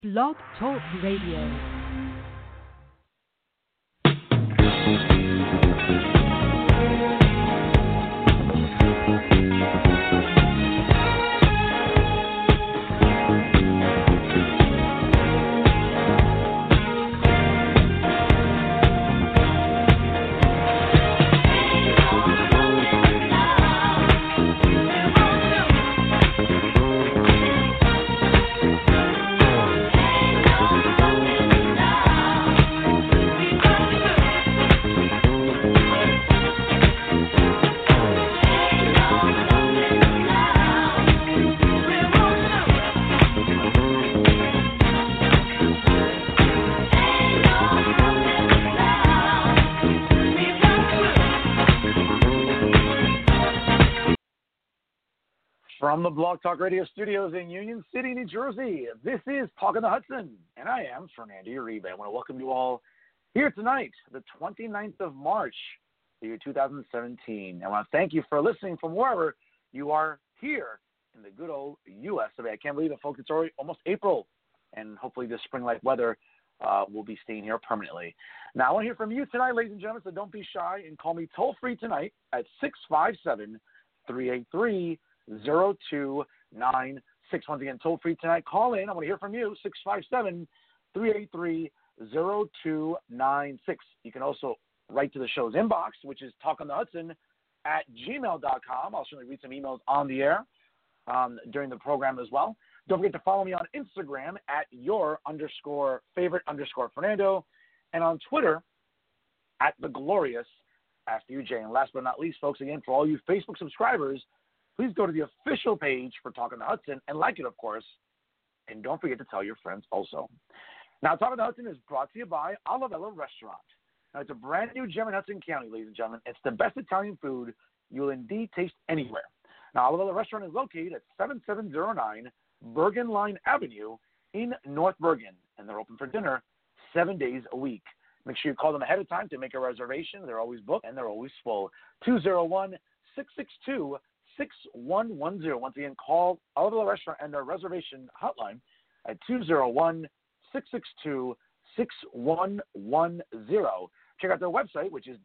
Blog Talk Radio. From the Blog Talk Radio studios in Union City, New Jersey, this is Talking the Hudson, and I am Fernando Uribe. I want to welcome you all here tonight, the 29th of March, the year 2017. I want to thank you for listening from wherever you are here in the good old U.S. of A. I can't believe it, folks. It's already almost April, and hopefully this spring-like weather will be staying here permanently. Now, I want to hear from you tonight, ladies and gentlemen, so don't be shy and call me toll-free tonight at 657-383-0296. Once again, toll free tonight. Call in. I want to hear from you. 657-383-0296. You can also write to the show's inbox, which is talkonthehudson@gmail.com. I'll certainly read some emails on the air during the program as well. Don't forget to follow me on Instagram at your_favorite_Fernando, and on Twitter at the glorious FUJ. And last but not least, folks, again, for all you Facebook subscribers, please go to the official page for Talking the Hudson and like it, of course. And don't forget to tell your friends also. Now, Talking the Hudson is brought to you by Olivella Restaurant. Now, it's a brand new gem in Hudson County, ladies and gentlemen. It's the best Italian food you'll indeed taste anywhere. Now, Olivella Restaurant is located at 7709 Bergen Line Avenue in North Bergen, and they're open for dinner 7 days a week. Make sure you call them ahead of time to make a reservation. They're always booked, and they're always full. 201-662-6110. Once again, call Olivella Restaurant and their reservation hotline at 201-662-6110. Check out their website, which is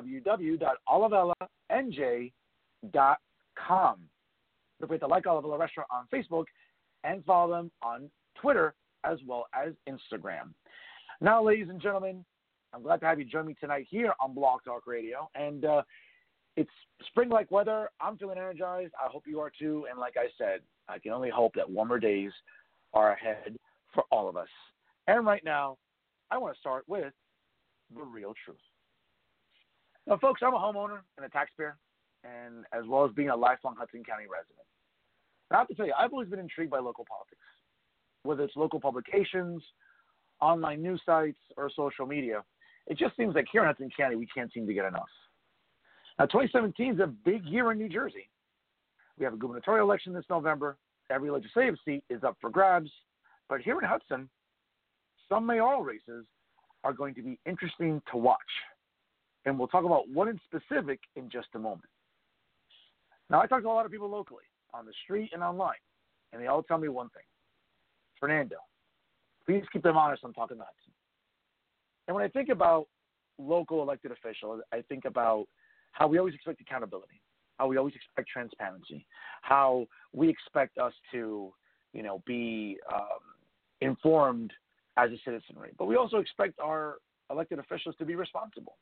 www.olivellanj.com. Don't forget to like Olivella Restaurant on Facebook and follow them on Twitter as well as Instagram. Now, ladies and gentlemen, I'm glad to have you join me tonight here on Blog Talk Radio. And it's spring-like weather. I'm feeling energized. I hope you are too. And like I said, I can only hope that warmer days are ahead for all of us. And right now, I want to start with the real truth. Now, folks, I'm a homeowner and a taxpayer, and as well as being a lifelong Hudson County resident. Now, I have to tell you, I've always been intrigued by local politics, whether it's local publications, online news sites, or social media. It just seems like here in Hudson County, we can't seem to get enough. Now, 2017 is a big year in New Jersey. We have a gubernatorial election this November. Every legislative seat is up for grabs. But here in Hudson, some mayoral races are going to be interesting to watch. And we'll talk about one in specific in just a moment. Now, I talk to a lot of people locally, on the street and online, and they all tell me one thing. Fernando, please keep them honest on Talking the Hudson. And when I think about local elected officials, I think about how we always expect accountability, how we always expect transparency, how we expect us to, be informed as a citizenry. But we also expect our elected officials to be responsible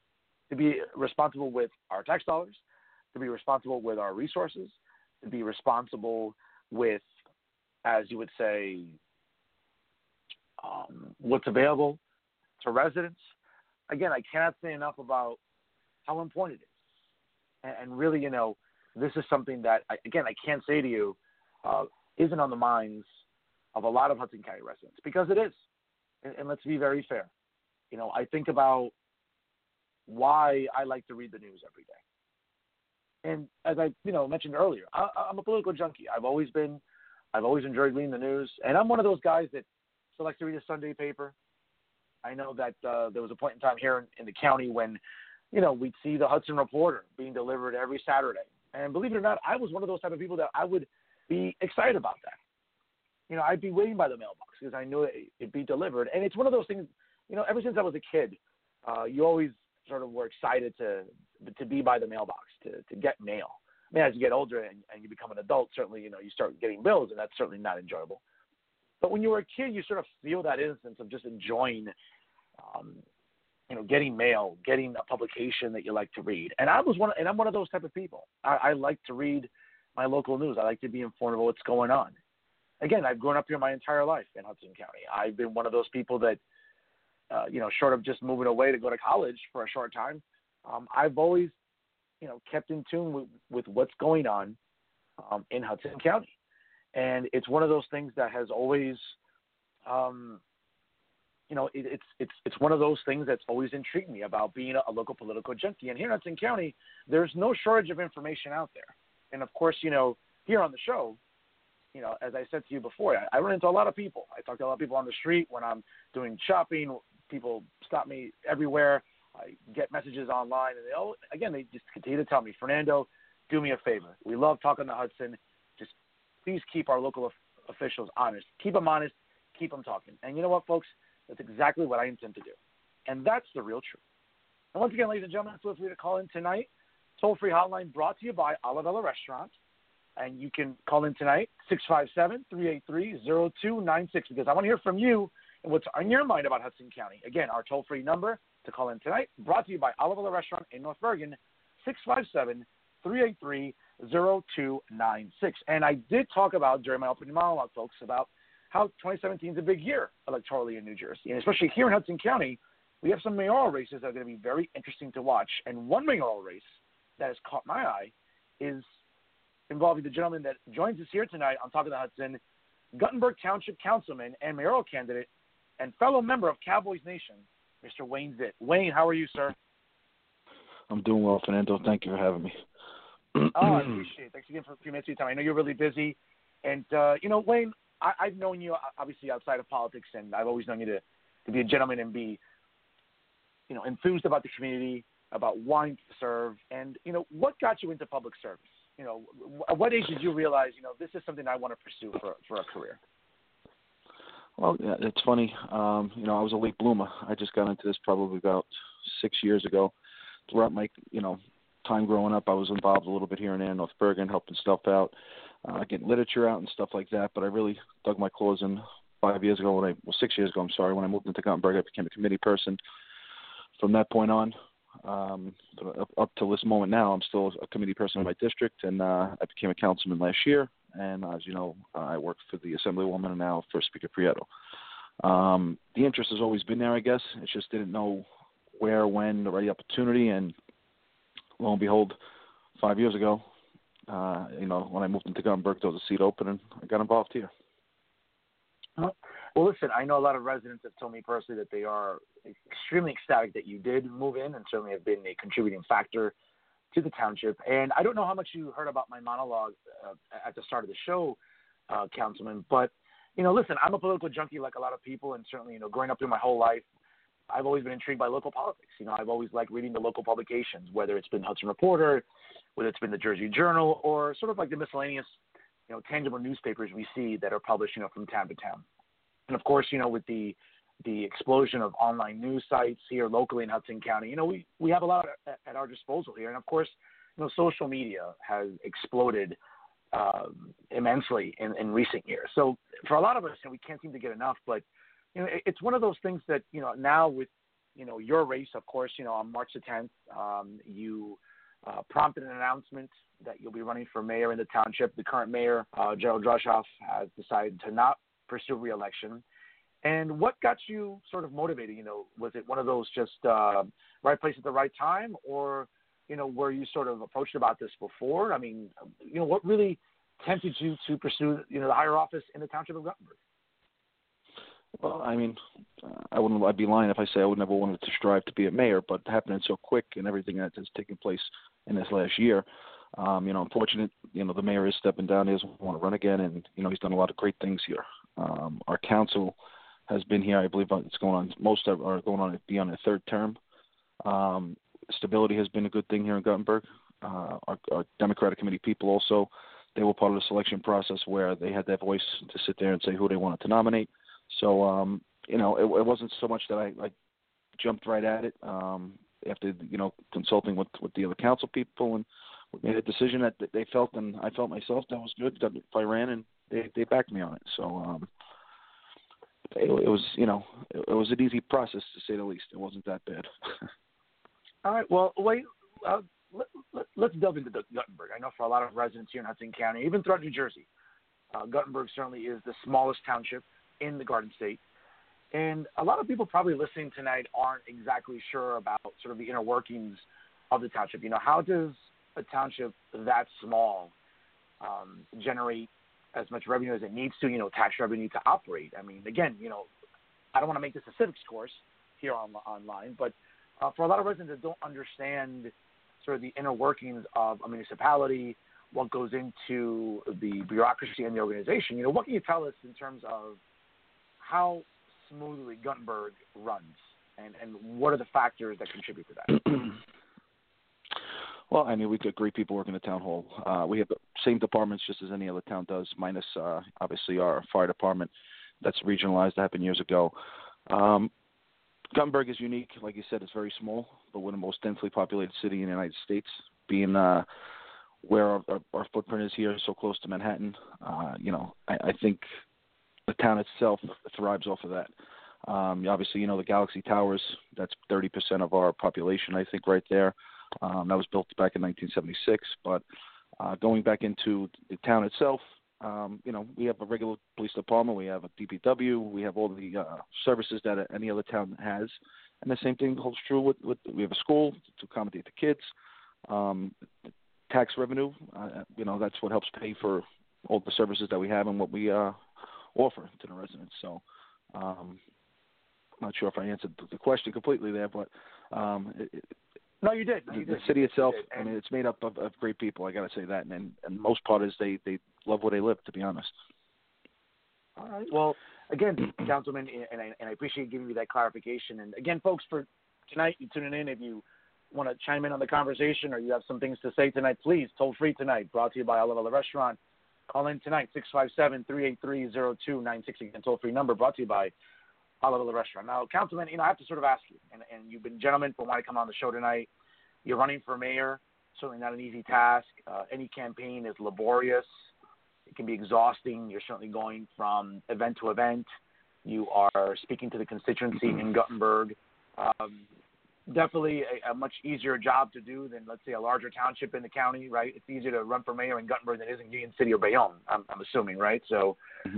with our tax dollars, to be responsible with our resources, to be responsible with, as you would say, what's available to residents. Again, I cannot say enough about how important it is. And really, this is something that, I can't say to you, isn't on the minds of a lot of Hudson County residents, because it is. And let's be very fair. I think about why I like to read the news every day. And as I, mentioned earlier, I'm a political junkie. I've always enjoyed reading the news. And I'm one of those guys that still likes to read a Sunday paper. I know that there was a point in time here in the county when, we'd see the Hudson Reporter being delivered every Saturday. And believe it or not, I was one of those type of people that I would be excited about that. I'd be waiting by the mailbox because I knew it'd be delivered. And it's one of those things, ever since I was a kid, you always sort of were excited to be by the mailbox, to get mail. I mean, as you get older and you become an adult, certainly, you start getting bills, and that's certainly not enjoyable. But when you were a kid, you sort of feel that innocence of just enjoying, getting mail, getting a publication that you like to read. And I'm one of those type of people. I like to read my local news. I like to be informed of what's going on. Again, I've grown up here my entire life in Hudson County. I've been one of those people that, short of just moving away to go to college for a short time, I've always, kept in tune with what's going on in Hudson County. And it's one of those things that has always, it's one of those things that's always intrigued me about being a local political junkie. And here in Hudson County, there's no shortage of information out there. And of course, here on the show, as I said to you before, I run into a lot of people. I talk to a lot of people on the street when I'm doing shopping. People stop me everywhere. I get messages online, and they just continue to tell me, Fernando, do me a favor. We love talking to Hudson. Just please keep our local officials honest. Keep them honest. Keep them talking. And you know what, folks? That's exactly what I intend to do. And that's the real truth. And once again, ladies and gentlemen, feel free to call in tonight. Toll-free hotline brought to you by Olivella Restaurant. And you can call in tonight, 657-383-0296, because I want to hear from you and what's on your mind about Hudson County. Again, our toll-free number to call in tonight, brought to you by Olivella Restaurant in North Bergen, 657-383-0296. And I did talk about, during my opening monologue, folks, about how 2017 is a big year electorally in New Jersey. And especially here in Hudson County, we have some mayoral races that are going to be very interesting to watch. And one mayoral race that has caught my eye is involving the gentleman that joins us here tonight on Talk of the Hudson, Guttenberg Township Councilman and mayoral candidate and fellow member of Cowboys Nation, Mr. Wayne Zitt. Wayne, how are you, sir? I'm doing well, Fernando. Thank you for having me. I appreciate it. Thanks again for a few minutes of your time. I know you're really busy. And, Wayne, I've known you, obviously, outside of politics, and I've always known you to be a gentleman and be, enthused about the community, about wanting to serve. And, what got you into public service? At what age did you realize, this is something I want to pursue for a career? Well, yeah, it's funny. I was a late bloomer. I just got into this probably about 6 years ago. Throughout my, time growing up, I was involved a little bit here and there in North Bergen, helping stuff out, getting literature out and stuff like that. But I really dug my claws in 6 years ago, when I moved into Guttenberg. I became a committee person. From that point on, up to this moment now, I'm still a committee person in my district, and I became a councilman last year. And as you know, I work for the Assemblywoman and now for Speaker Prieto. The interest has always been there, I guess. It just didn't know where, when, the right opportunity. And lo and behold, 5 years ago, when I moved into Guttenberg, there was a seat open, and I got involved here. Well, listen, I know a lot of residents have told me personally that they are extremely ecstatic that you did move in and certainly have been a contributing factor to the township. And I don't know how much you heard about my monologue at the start of the show, Councilman, but, listen, I'm a political junkie like a lot of people, and certainly, growing up through my whole life, I've always been intrigued by local politics. I've always liked reading the local publications, whether it's been Hudson Reporter, whether it's been the Jersey Journal, or sort of like the miscellaneous, tangible newspapers we see that are published, from town to town. And of course, with the explosion of online news sites here locally in Hudson County, we have a lot at our disposal here. And of course, social media has exploded immensely in recent years. So for a lot of us, we can't seem to get enough. But it's one of those things that now with your race, of course, on March the 10th, you prompted an announcement that you'll be running for mayor in the township. The current mayor, Gerald Droshoff, has decided to not pursue re-election. And what got you sort of motivated? Was it one of those just right place at the right time, or were you sort of approached about this before? I mean, what really tempted you to pursue the higher office in the township of Guttenberg? Well, I mean, I'd be lying if I say I would never wanted to strive to be a mayor, but happening so quick and everything that has taken place in this last year, unfortunate, the mayor is stepping down. He doesn't want to run again, and, he's done a lot of great things here. Our council has been here, I believe it's going on, be on their third term. Stability has been a good thing here in Guttenberg. Our Democratic Committee people also they were part of the selection process where they had their voice to sit there and say who they wanted to nominate. So, it wasn't so much that I jumped right at it after, consulting with the other council people, and we made a decision that they felt, and I felt myself, that was good, that if I ran, and they backed me on it. So it was, it was an easy process, to say the least. It wasn't that bad. All right. Well, wait. Let's delve into Guttenberg. I know for a lot of residents here in Hudson County, even throughout New Jersey, Guttenberg certainly is the smallest township in the Garden State. And a lot of people probably listening tonight aren't exactly sure about sort of the inner workings of the township. How does a township that small generate as much revenue as it needs to, tax revenue to operate? I mean, again, I don't want to make this a civics course here online, but for a lot of residents that don't understand sort of the inner workings of a municipality, what goes into the bureaucracy and the organization, what can you tell us in terms of how smoothly Guttenberg runs, and what are the factors that contribute to that? Well, I mean, we've got great people working at Town Hall. We have the same departments just as any other town does, minus obviously our fire department. That's regionalized. That happened years ago. Guttenberg is unique. Like you said, it's very small, but we're the most densely populated city in the United States, being where our footprint is here, so close to Manhattan. I think the town itself thrives off of that. Obviously, the Galaxy Towers, that's 30% of our population, I think, right there. That was built back in 1976. But going back into the town itself, we have a regular police department, we have a DPW, we have all the services that any other town has. And the same thing holds true with we have a school to accommodate the kids. Tax revenue, that's what helps pay for all the services that we have and what we offer to the residents. So I'm not sure if I answered the question completely there, but no, you did. The city itself, I mean, it's made up of great people. I got to say that, and most part is they love where they live, to be honest. All right. Well, again, Councilman, and I appreciate you giving me that clarification. And again, folks, for tonight, you tuning in, if you want to chime in on the conversation or you have some things to say tonight, please, toll free tonight. Brought to you by Olive Restaurant. Call in tonight, 657-383-0296. Again, toll free number brought to you by Olive Restaurant. Now, Councilman, I have to sort of ask you, and you've been gentlemen for wanting to come on the show tonight. You're running for mayor, certainly not an easy task. Any campaign is laborious. It can be exhausting. You're certainly going from event to event. You are speaking to the constituency in Guttenberg. Definitely a much easier job to do than, let's say, a larger township in the county, right? It's easier to run for mayor in Guttenberg than it is in Union City or Bayonne, I'm assuming, right? So,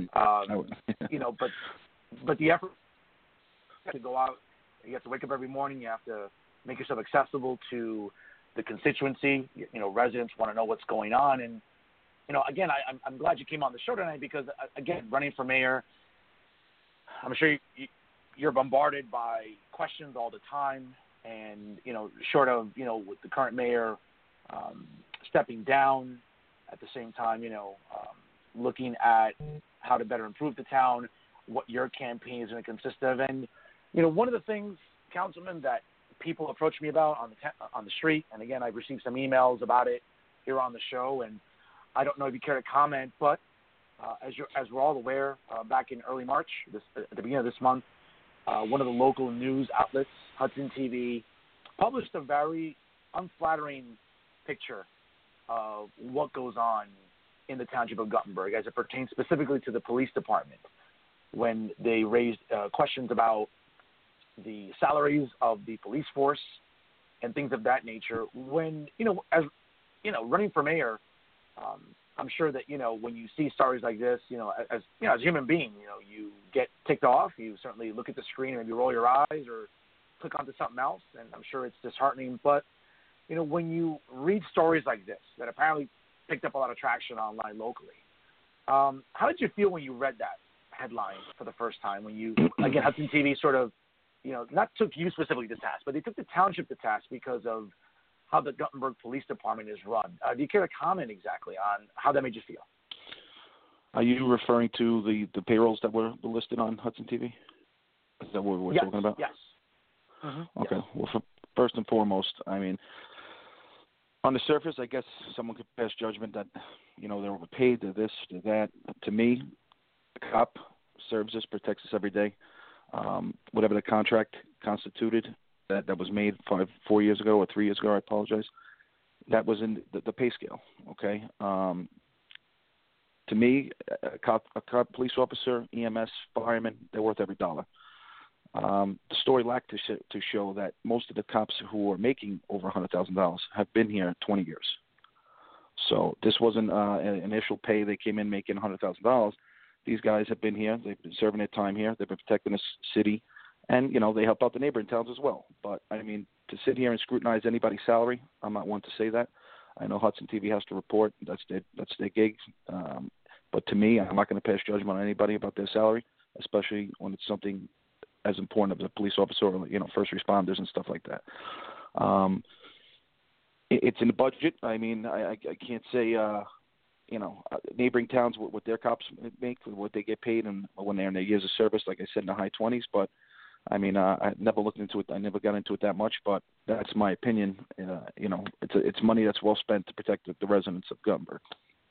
but the effort to go out, you have to wake up every morning, you have to make yourself accessible to the constituency. Residents want to know what's going on. And, again, I'm glad you came on the show tonight because, again, running for mayor, I'm sure you're bombarded by questions all the time. And, short of, with the current mayor stepping down, at the same time, looking at how to better improve the town, what your campaign is going to consist of. And, one of the things, Councilman, that people approach me about on the street, and again, I've received some emails about it here on the show, and I don't know if you care to comment, but as we're all aware, back in early March, at the beginning of this month, one of the local news outlets, Hudson TV, published a very unflattering picture of what goes on in the township of Guttenberg as it pertains specifically to the police department when they raised questions about the salaries of the police force and things of that nature. When, running for mayor, I'm sure that, when you see stories like this, as a human being, you get ticked off. You certainly look at the screen and maybe roll your eyes or click onto something else, and I'm sure it's disheartening. But, when you read stories like this that apparently picked up a lot of traction online locally, how did you feel when you read that headline for the first time? When you, again, Hudson TV sort of, not took you specifically to task, but they took the township to task because of how the Guttenberg Police Department is run. Do you care to comment exactly on how that made you feel? Are you referring to the payrolls that were listed on Hudson TV? Is that what we're talking about? Yes. Mm-hmm. Okay. Yes. Well, first and foremost, I mean, On the surface, I guess someone could pass judgment that, they're overpaid, they're this, they're that. To me, the cop serves us, protects us every day. Whatever the contract constituted that was made 4 years ago or 3 years ago, I apologize, that was in the pay scale, okay? To me, a cop, police officer, EMS, fireman, they're worth every dollar. The story lacked to show that most of the cops who are making over $100,000 have been here 20 years. So this wasn't an initial pay. They came in making $100,000. These guys have been here. They've been serving their time here. They've been protecting this city. And, they help out the neighboring towns as well. But, to sit here and scrutinize anybody's salary, I'm not one to say that. I know Hudson TV has to report. That's their gig. But to me, I'm not going to pass judgment on anybody about their salary, especially when it's something as important as a police officer or, first responders and stuff like that. It's in the budget. I can't say, neighboring towns what their cops make, what they get paid, and when they're in their years of service, like I said, in the high 20s. But, I never looked into it. I never got into it that much, but that's my opinion. It's money that's well spent to protect the residents of Guttenberg.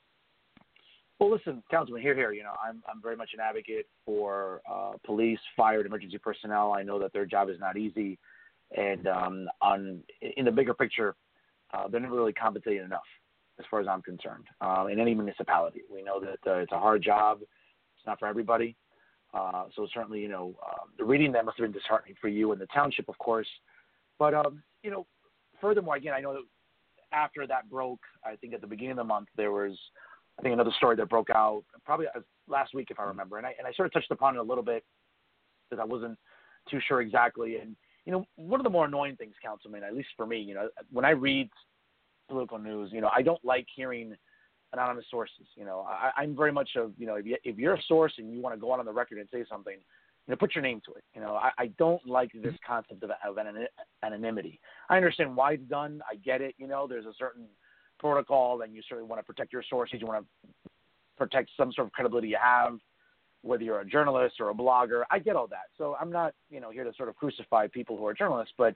Well, listen, Councilman, here. I'm very much an advocate for police, fire, and emergency personnel. I know that their job is not easy, and in the bigger picture, they're never really compensated enough, as far as I'm concerned. In any municipality, we know that it's a hard job. It's not for everybody. So certainly, reading that must have been disheartening for you and the township, of course. But furthermore, again, I know that after that broke, I think at the beginning of the month there was, I think, another story that broke out probably last week, if I remember. And I sort of touched upon it a little bit because I wasn't too sure exactly. And, one of the more annoying things, Councilman, at least for me, when I read political news, I don't like hearing anonymous sources. I'm very much of, if you're a source and you want to go out on the record and say something, put your name to it. I don't like this concept of anonymity. I understand why it's done. I get it. There's a certain protocol, and you certainly want to protect your sources. You want to protect some sort of credibility you have, whether you're a journalist or a blogger. I get all that. So I'm not, here to sort of crucify people who are journalists, but,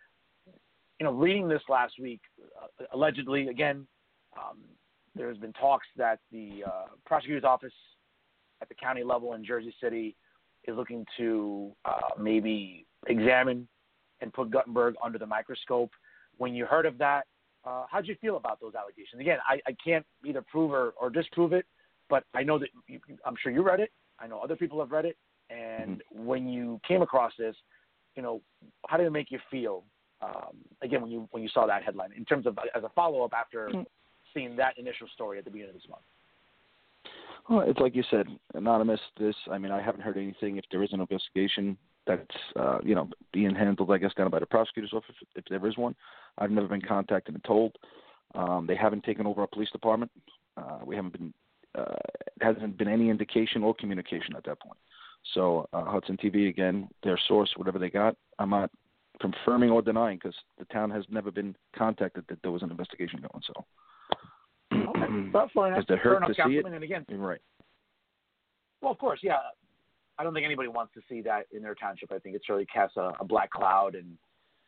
reading this last week, allegedly, again, there's been talks that the prosecutor's office at the county level in Jersey City is looking to maybe examine and put Guttenberg under the microscope. When you heard of that, how did you feel about those allegations? Again, I can't either prove or disprove it, but I know that I'm sure you read it. I know other people have read it. And when you came across this, how did it make you feel? Again, when you saw that headline, in terms of as a follow-up after seeing that initial story at the beginning of this month. Well, it's like you said, anonymous. I haven't heard anything. If there is an investigation that's, being handled, I guess, down by the prosecutor's office, if there is one. I've never been contacted and told. They haven't taken over our police department. We haven't been, hasn't been any indication or communication at that point. So Hudson TV, again, their source, whatever they got, I'm not confirming or denying because the town has never been contacted that there was an investigation going. So. Okay. Well, fair enough. Does it hurt to see it? And again, You're right. Well, of course, yeah. I don't think anybody wants to see that in their township. I think it really casts a black cloud, and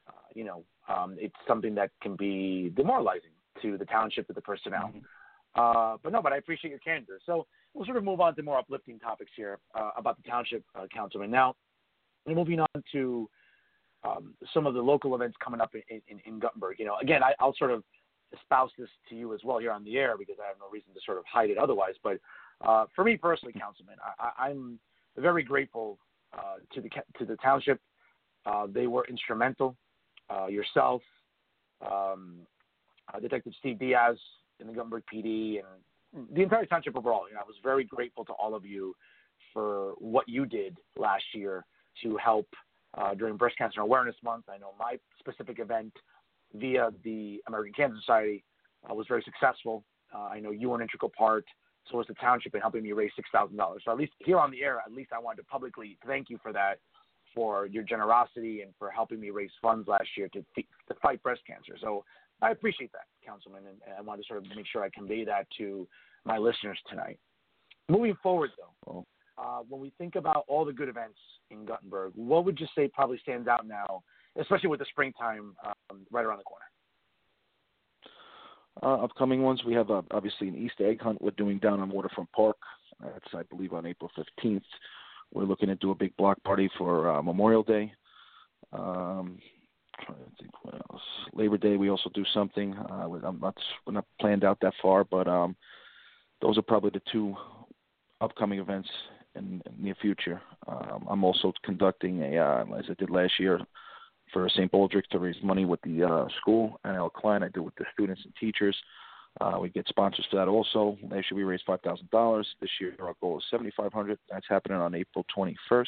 it's something that can be demoralizing to the township, to the personnel. But I appreciate your candor. So we'll sort of move on to more uplifting topics here about the township, Councilman. Now, moving on to some of the local events coming up in Guttenberg. Again, I'll sort of espouse this to you as well here on the air because I have no reason to sort of hide it otherwise. But for me personally, Councilman, I'm very grateful to the township. They were instrumental. Yourself, Detective Steve Diaz in the Guttenberg PD, and the entire township overall. I was very grateful to all of you for what you did last year to help during Breast Cancer Awareness Month. I know my specific event via the American Cancer Society was very successful. I know you were an integral part, so was the township, in helping me raise $6,000. So at least here on the air, I wanted to publicly thank you for that, for your generosity and for helping me raise funds last year to fight breast cancer. So I appreciate that, Councilman, and I wanted to sort of make sure I convey that to my listeners tonight. Moving forward, though, when we think about all the good events in Guttenberg, what would you say probably stands out now, especially with the springtime right around the corner? Upcoming ones, we have obviously an Easter egg hunt we're doing down on Waterfront Park. That's, I believe, on April 15th. We're looking to do a big block party for Memorial Day. Trying to think what else. Labor Day, we also do something. We're not planned out that far, but those are probably the two upcoming events in the near future. I'm also conducting as I did last year, for St. Baldrick to raise money with the school, and Al Klein I do with the students and teachers. We get sponsors for that also. Last year we raised $5,000. This year our goal is $7,500. That's happening on April 21st.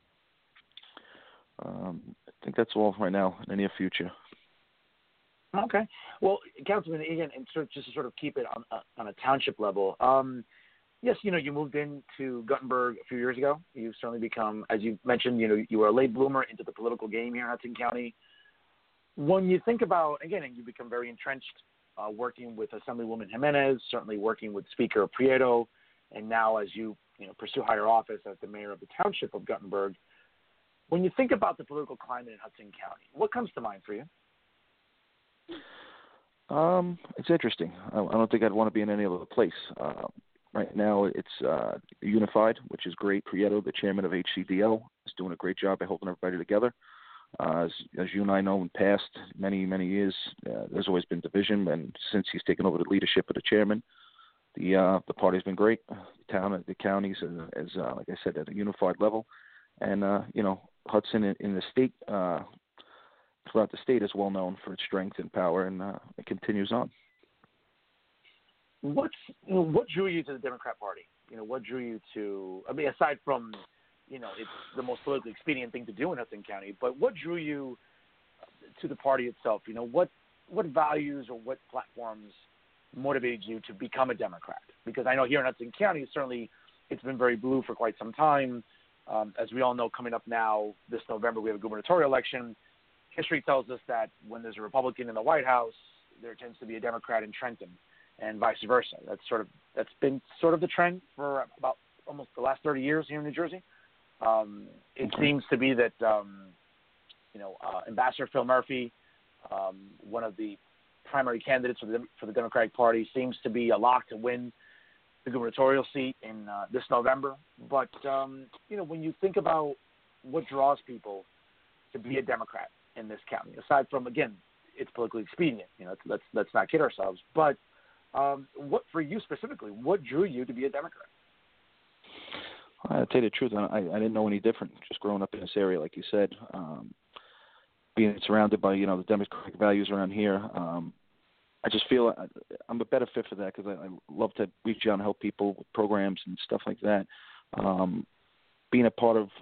I think that's all right now in the near future. Okay. Well, Councilman, again, and just to sort of keep it on a township level, yes, you moved into Guttenberg a few years ago. You've certainly become, as you mentioned, you were a late bloomer into the political game here in Hudson County. When you think about, again, and you become very entrenched working with Assemblywoman Jimenez, certainly working with Speaker Prieto, and now as you pursue higher office as the mayor of the township of Guttenberg, when you think about the political climate in Hudson County, what comes to mind for you? It's interesting. I don't think I'd want to be in any other place. Right now, it's unified, which is great. Prieto, the chairman of HCDL, is doing a great job at holding everybody together. As you and I know, in past many years, there's always been division, and since he's taken over the leadership of the chairman, the party's been great. The counties, is like I said, at a unified level, and Hudson in the state, throughout the state, is well known for its strength and power, and it continues on. What drew you to the Democrat Party? What drew you to? I mean, aside from, it's the most politically expedient thing to do in Hudson County, but what drew you to the party itself? What values or what platforms motivated you to become a Democrat? Because I know here in Hudson County, certainly, it's been very blue for quite some time. As we all know, coming up now this November, we have a gubernatorial election. History tells us that when there's a Republican in the White House, there tends to be a Democrat in Trenton, and vice versa. That's been sort of the trend for about almost the last 30 years here in New Jersey. It seems to be that Ambassador Phil Murphy, one of the primary candidates for the Democratic Party, seems to be a lock to win the gubernatorial seat in this November. But when you think about what draws people to be a Democrat in this county, aside from, again, it's politically expedient. Let's not kid ourselves. But what, for you specifically, what drew you to be a Democrat? I'll tell you the truth, I didn't know any different. Just growing up in this area, like you said, being surrounded by the democratic values around here, I just feel I'm a better fit for that because I love to reach out and help people with programs and stuff like that. Being a part of,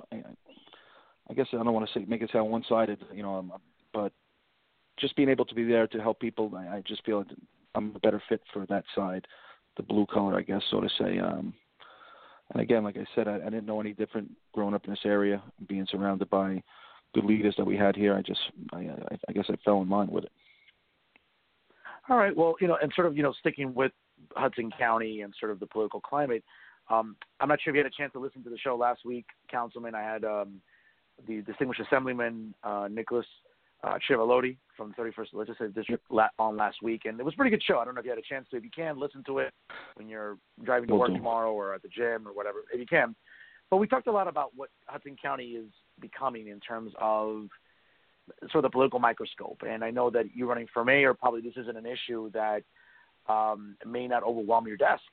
I guess I don't want to say make it sound one-sided, but just being able to be there to help people, I just feel I'm a better fit for that side, the blue color, I guess, so to say. And again, like I said, I didn't know any different growing up in this area, being surrounded by good leaders that we had here. I guess I fell in line with it. All right. Well, and sort of, sticking with Hudson County and sort of the political climate, I'm not sure if you had a chance to listen to the show last week, Councilman. I had the distinguished Assemblyman Nicholas Chivalotti from the 31st Legislative District on last week, and it was a pretty good show. I don't know if you had a chance to. If you can, listen to it when you're driving to work tomorrow or at the gym or whatever, if you can. But we talked a lot about what Hudson County is becoming in terms of sort of the political microscope. And I know that you running for mayor, probably this isn't an issue that may not overwhelm your desk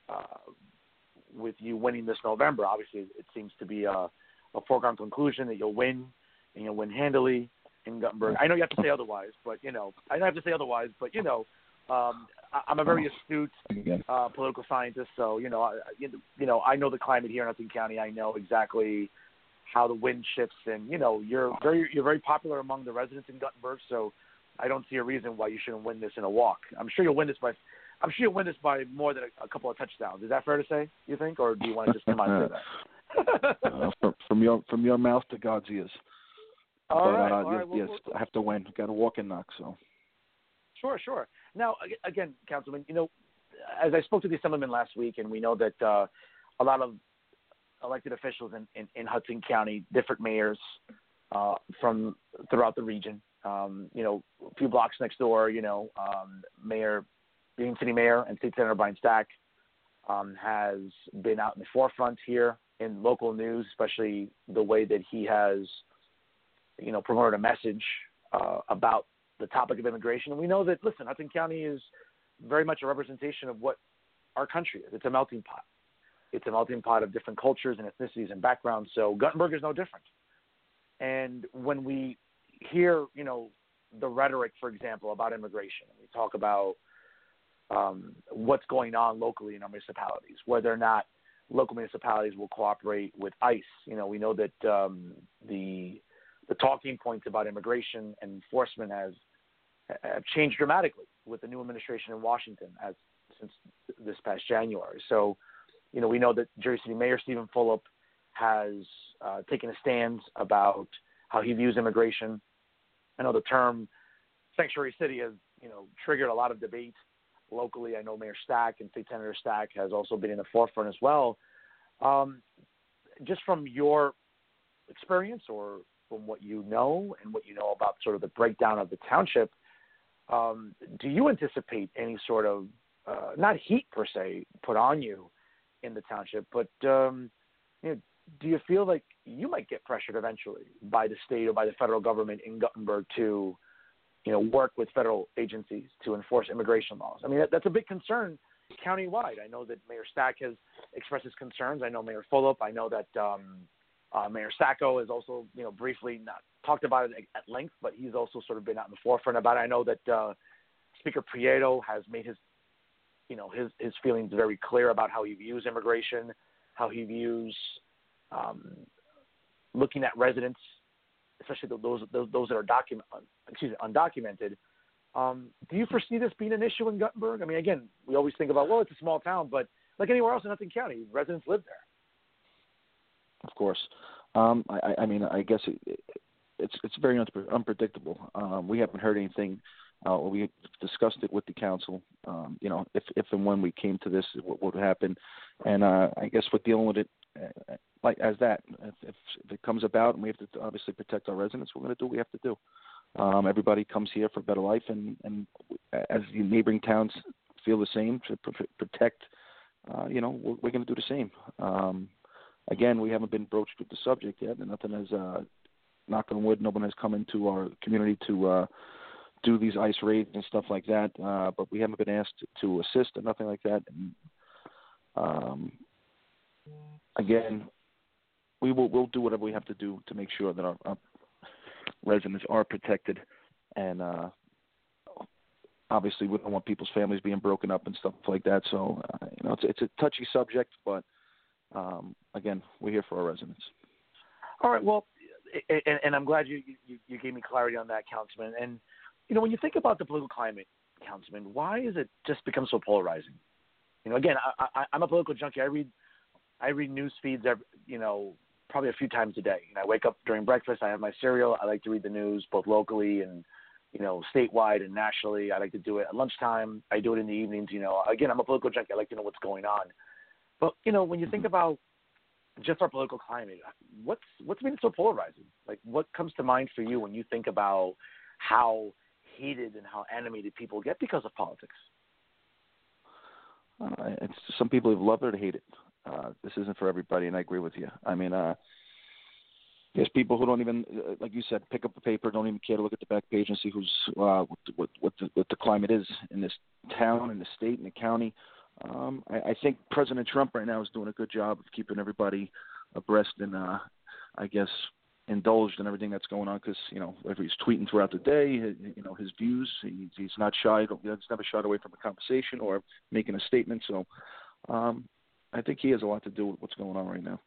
with you winning this November. Obviously, it seems to be a foregone conclusion that you'll win, and you'll win handily in Guttenberg. I know you have to say otherwise, but I'm a very astute political scientist, so I know the climate here in Hudson County. I know exactly how the wind shifts, and you're very popular among the residents in Guttenberg, so I don't see a reason why you shouldn't win this in a walk. I'm sure you'll win this by more than a couple of touchdowns. Is that fair to say, you think, or do you want to just come out and say that? From your mouth to God's ears. All right. Yes, I have to win. Got to walk and knock. So. Sure. Now, again, Councilman, as I spoke to the Assemblyman last week, and we know that a lot of elected officials in Hudson County, different mayors from throughout the region, a few blocks next door, Mayor being city mayor and State Senator Brian Stack has been out in the forefront here in local news, especially the way that he has, promoted a message about the topic of immigration. And we know that, listen, Hudson County is very much a representation of what our country is. It's a melting pot. It's a melting pot of different cultures and ethnicities and backgrounds. So Guttenberg is no different. And when we hear, the rhetoric, for example, about immigration, we talk about what's going on locally in our municipalities, whether or not local municipalities will cooperate with ICE. We know that the talking points about immigration and enforcement have changed dramatically with the new administration in Washington since this past January. So, we know that Jersey City Mayor Stephen Fulop has taken a stand about how he views immigration. I know the term sanctuary city has, triggered a lot of debate locally. I know Mayor Stack and State Senator Stack has also been in the forefront as well. Just from your experience or from what you know and what you know about sort of the breakdown of the township, do you anticipate any sort of, not heat per se, put on you in the township, but do you feel like you might get pressured eventually by the state or by the federal government in Guttenberg to, work with federal agencies to enforce immigration laws? I mean, that's a big concern countywide. I know that Mayor Stack has expressed his concerns. I know Mayor Fulop. I know that Mayor Sacco has also, briefly not talked about it at length, but he's also sort of been out in the forefront about it. I know that Speaker Prieto has made his feelings very clear about how he views immigration, how he views looking at residents, especially those that are undocumented. Do you foresee this being an issue in Guttenberg? I mean, again, we always think about, well, it's a small town, but like anywhere else in Hudson County, residents live there. Of course. I guess it's very unpredictable. We haven't heard anything. We discussed it with the council, if and when we came to this, what would happen. And I guess we're dealing with it like as that. If it comes about and we have to obviously protect our residents, we're going to do what we have to do. Everybody comes here for a better life, and as the neighboring towns feel the same to protect, we're going to do the same. Again, we haven't been broached with the subject yet, and nothing has, knock on wood, no one has come into our community to do these ICE raids and stuff like that, but we haven't been asked to assist or nothing like that. And, again, we'll do whatever we have to do to make sure that our residents are protected, and obviously we don't want people's families being broken up and stuff like that. So, it's a touchy subject, but again, we're here for our residents. All right. Well, and I'm glad you gave me clarity on that, Councilman. And, when you think about the political climate, Councilman, why is it just become so polarizing? Again, I'm a political junkie. I read news feeds, probably a few times a day. I wake up during breakfast. I have my cereal. I like to read the news both locally and, statewide and nationally. I like to do it at lunchtime. I do it in the evenings. Again, I'm a political junkie. I like to know what's going on. But, when you think about just our political climate, what's made it so polarizing? Like, what comes to mind for you when you think about how heated and how animated people get because of politics? It's some people have loved it or hate it. This isn't for everybody, and I agree with you. I mean, there's people who don't even, like you said, pick up the paper, don't even care to look at the back page and see who's what the climate is in this town, in the state, in the county. I think President Trump right now is doing a good job of keeping everybody abreast and, I guess, indulged in everything that's going on because, if he's tweeting throughout the day, his views, he's not shy. He's never shied away from a conversation or making a statement. So I think he has a lot to do with what's going on right now.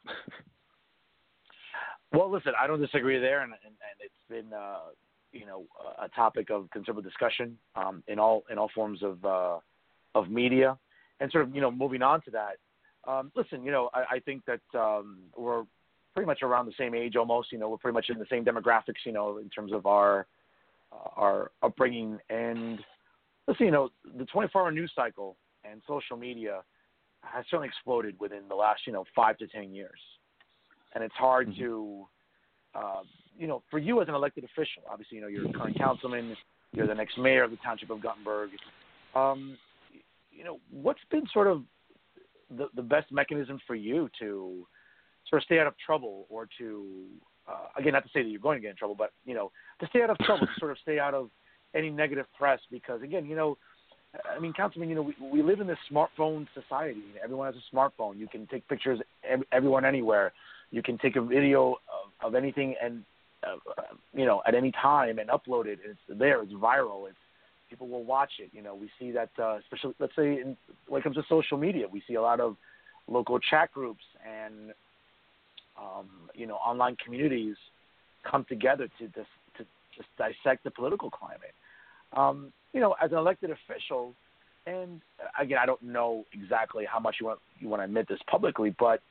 Well, listen, I don't disagree there, and it's been, a topic of considerable discussion in all forms of media. And sort of, moving on to that, listen, I think that we're pretty much around the same age almost. We're pretty much in the same demographics, in terms of our upbringing. And listen, the 24-hour news cycle and social media has certainly exploded within the last, 5 to 10 years. And it's hard to, for you as an elected official, obviously, you're a current councilman, you're the next mayor of the Township of Guttenberg. what's been sort of the best mechanism for you to sort of stay out of trouble, or to, again, not to say that you're going to get in trouble, but, to stay out of trouble, to sort of stay out of any negative press? Because, again, Councilman, we live in this smartphone society. Everyone has a smartphone. You can take pictures everyone anywhere. You can take a video of anything and, at any time and upload it. It's there. It's viral. People will watch it. We see that, especially, let's say, when it comes to social media, we see a lot of local chat groups and, online communities come together to just dissect the political climate. As an elected official, and again, I don't know exactly how much you want to admit this publicly, but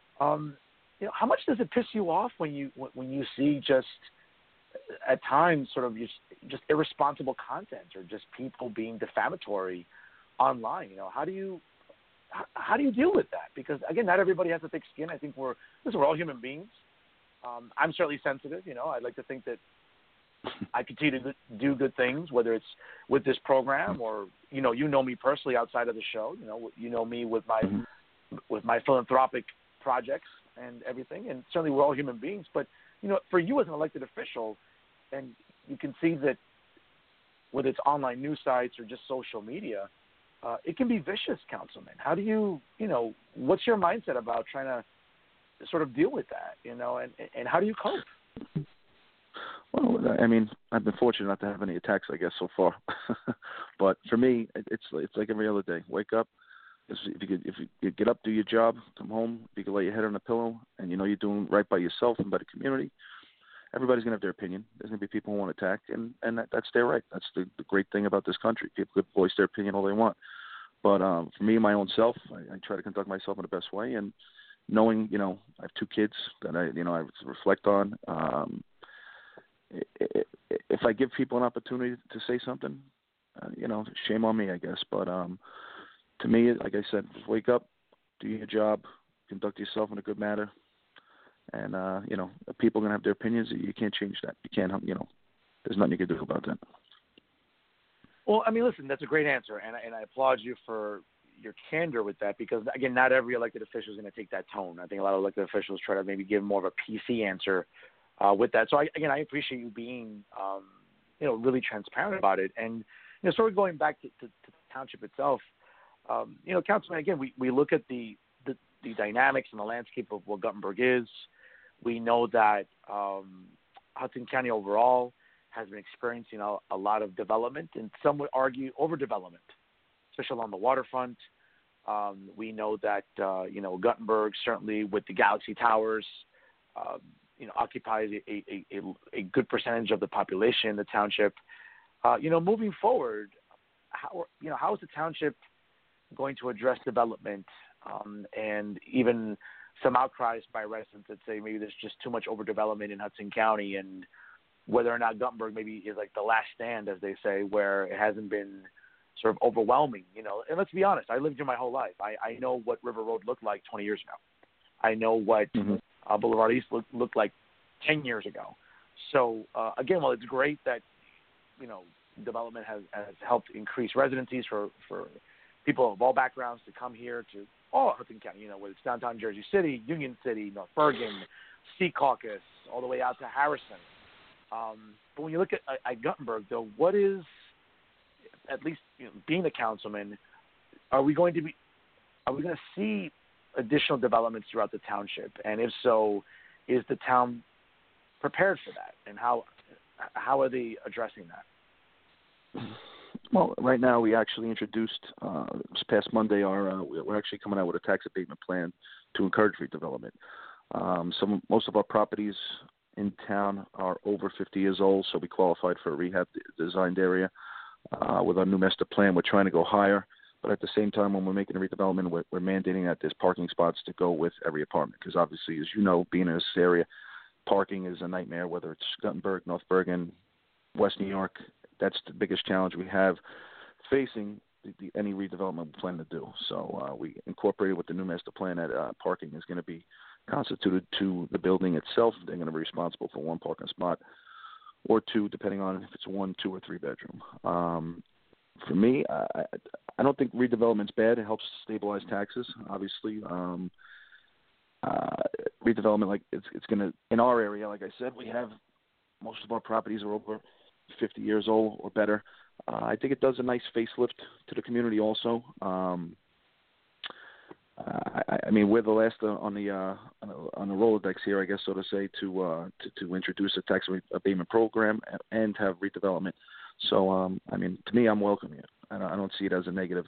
how much does it piss you off when you see just at times sort of just irresponsible content, or just people being defamatory online? How do you deal with that? Because, again, not everybody has a thick skin. I think we're all human beings. I'm certainly sensitive. I'd like to think that I continue to do good things, whether it's with this program or, you know me personally outside of the show. You know me with my philanthropic projects and everything. And certainly we're all human beings. But, for you as an elected official, and you can see that whether it's online news sites or just social media, it can be vicious, Councilman. How do you, what's your mindset about trying to sort of deal with that, and how do you cope? Well, I've been fortunate not to have any attacks, I guess, so far. But for me, it's like every other day. Wake up. If you get up, do your job, come home, you can lay your head on a pillow, and you're doing right by yourself and by the community. Everybody's going to have their opinion. There's going to be people who want to attack, and that's their right. That's the great thing about this country. People could voice their opinion all they want. But for me, my own self, I try to conduct myself in the best way. And knowing, I have 2 kids that I reflect on. If I give people an opportunity to say something, shame on me, I guess. But to me, like I said, just wake up, do your job, conduct yourself in a good manner. And, people are going to have their opinions. You can't change that. You can't, there's nothing you can do about that. Well, listen, that's a great answer. And I applaud you for your candor with that, because, again, not every elected official is going to take that tone. I think a lot of elected officials try to maybe give more of a PC answer with that. So, I appreciate you being, really transparent about it. And, sort of going back to the township itself, Councilman, again, we look at the dynamics and the landscape of what Guttenberg is. We know that Hudson County overall has been experiencing a lot of development, and some would argue overdevelopment, especially along the waterfront. We know that, Guttenberg, certainly with the Galaxy Towers, occupies a good percentage of the population in the township. Moving forward, how is the township going to address development, and even some outcries by residents that say maybe there's just too much overdevelopment in Hudson County, and whether or not Guttenberg maybe is like the last stand, as they say, where it hasn't been sort of overwhelming, And let's be honest, I lived here my whole life. I know what River Road looked like 20 years ago. I know what Boulevard East looked like 10 years ago. So, again, while it's great that, development has helped increase residencies for people of all backgrounds to come here to all Hudson County, whether it's downtown Jersey City, Union City, North Bergen, Secaucus, all the way out to Harrison. But when you look at Guttenberg, though, what is, at least being a councilman, are we going to see additional developments throughout the township? And if so, is the town prepared for that? And how are they addressing that? Well, right now we actually introduced this past Monday. We're actually coming out with a tax abatement plan to encourage redevelopment. Most of our properties in town are over 50 years old, so we qualified for a rehab designed area. With our new master plan, we're trying to go higher, but at the same time, when we're making a redevelopment, we're mandating that there's parking spots to go with every apartment, because obviously, as you know, being in this area, parking is a nightmare, whether it's Guttenberg, North Bergen, West New York. That's the biggest challenge we have facing any redevelopment we plan to do. So we incorporated with the new master plan that parking is going to be constituted to the building itself. They're going to be responsible for 1 parking spot or 2, depending on if it's 1, 2, or 3 bedroom. for me, I don't think redevelopment's bad. It helps stabilize taxes, obviously. Redevelopment, like it's going to, in our area, like I said, we have most of our properties are over 50 years old or better. I think it does a nice facelift to the community also. I mean, we're the last on the Rolodex here, I guess, so to say, to introduce a tax abatement program and have redevelopment. So, I mean, to me, I'm welcoming it. I don't see it as a negative.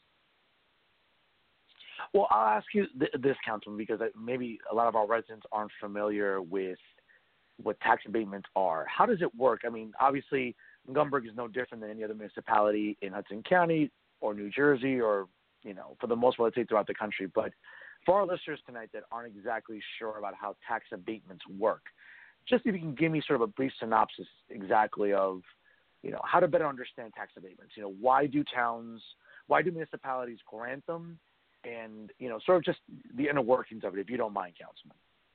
Well, I'll ask you this, Councilman, because maybe a lot of our residents aren't familiar with what tax abatements are. How does it work? I mean, obviously, Gunberg is no different than any other municipality in Hudson County or New Jersey or, for the most part, let's say throughout the country. But for our listeners tonight that aren't exactly sure about how tax abatements work, just if you can give me sort of a brief synopsis exactly of, how to better understand tax abatements. Why do municipalities grant them? And, sort of just the inner workings of it, if you don't mind, Councilman.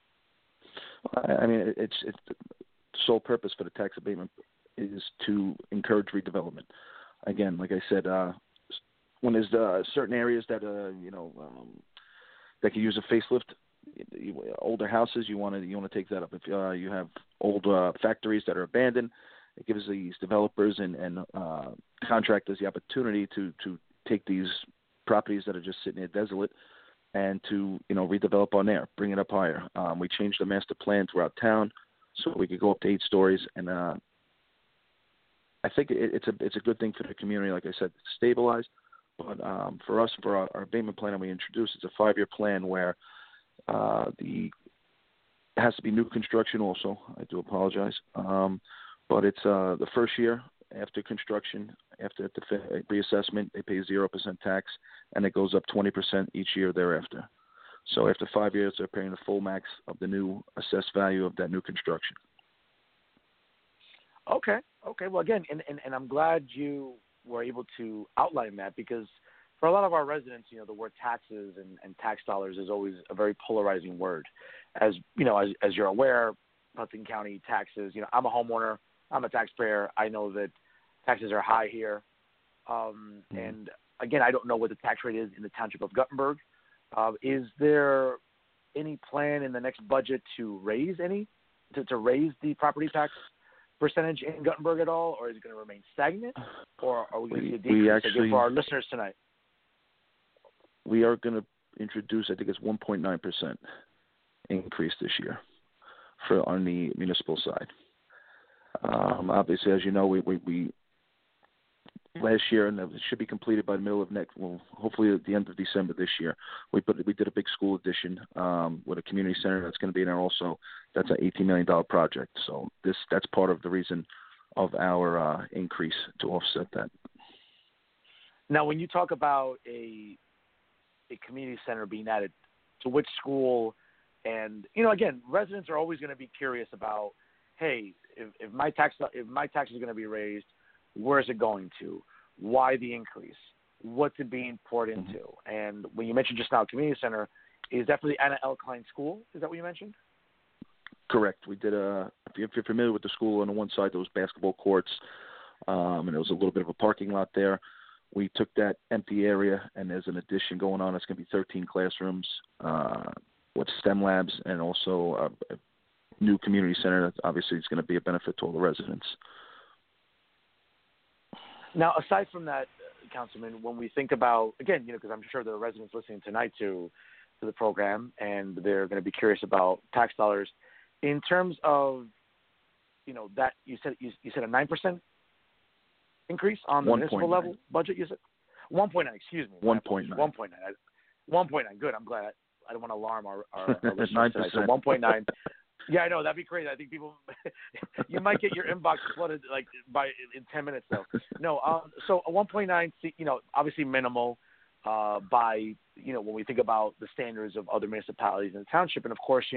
I mean, it's the sole purpose for the tax abatement is to encourage redevelopment. Again, like I said, when there's certain areas that that can use a facelift, older houses, you want to take that up. If you have old factories that are abandoned, it gives these developers and contractors the opportunity to take these properties that are just sitting there desolate and to redevelop on there, bring it up higher. We changed the master plan throughout town so we could go up to 8 stories, and I think it's a good thing for the community. Like I said, stabilized. But for us, for our abatement plan that we introduced, it's a 5-year plan where it has to be new construction also. I do apologize. But it's the first year after construction, after the reassessment, they pay 0% tax, and it goes up 20% each year thereafter. So after 5 years, they're paying the full max of the new assessed value of that new construction. Okay. Well, again, and I'm glad you were able to outline that, because for a lot of our residents, the word taxes and tax dollars is always a very polarizing word. As you're aware, Hudson County taxes, I'm a homeowner, I'm a taxpayer. I know that taxes are high here. And again, I don't know what the tax rate is in the township of Guttenberg. Is there any plan in the next budget to raise raise the property tax percentage in Guttenberg at all, or is it going to remain stagnant, or are we going to see a decrease again for our listeners tonight? We are going to introduce, I think it's 1.9% increase this year on the municipal side. Obviously, as you know, we last year, and it should be completed by the middle of hopefully at the end of December this year. We did a big school addition with a community center that's going to be in there also. That's an $18 million project. So that's part of the reason of our increase to offset that. Now, when you talk about a community center being added, to which school? And again, residents are always going to be curious about, hey, if my tax is going to be raised, where's it going to? Why the increase? What's it being poured into? And when you mentioned just now community center, is that for the Anna L. Klein School? Is that what you mentioned? Correct. We did if you're familiar with the school, on the one side there was basketball courts, and there was a little bit of a parking lot there. We took that empty area, and there's an addition going on. It's going to be 13 classrooms with STEM labs, and also a new community center that obviously is going to be a benefit to all the residents. Now, aside from that, Councilman, when we think about, again, because I'm sure there are residents listening tonight to the program, and they're going to be curious about tax dollars, in terms of, that you said a 9% increase on the municipal level budget. You said 1.9. Excuse me. 1.9. 1.9. 1.9. Good. I'm glad. I don't want to alarm our listeners tonight. So 1.9. Yeah, I know, that'd be crazy. I think people, you might get your inbox flooded in 10 minutes though. No, so a 1.9, obviously minimal by when we think about the standards of other municipalities in the township, and of course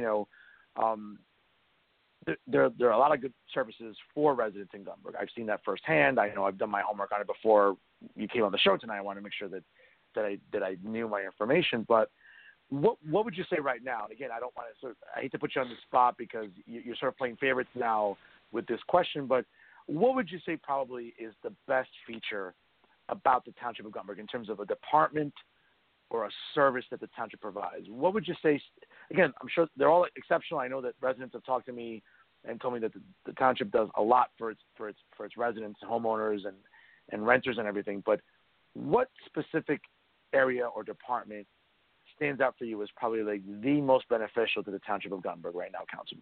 there are a lot of good services for residents in Gunberg. I've seen that firsthand. I know I've done my homework on it before you came on the show tonight. I wanted to make sure that I knew my information, but. What would you say right now? And again, I hate to put you on the spot because you're sort of playing favorites now with this question, but what would you say probably is the best feature about the Township of Guttenberg in terms of a department or a service that the township provides? What would you say? Again, I'm sure they're all exceptional. I know that residents have talked to me and told me that the township does a lot for its residents, homeowners, and renters and everything. But what specific area or department stands out for you as probably like the most beneficial to the Township of Guttenberg right now, Councilman?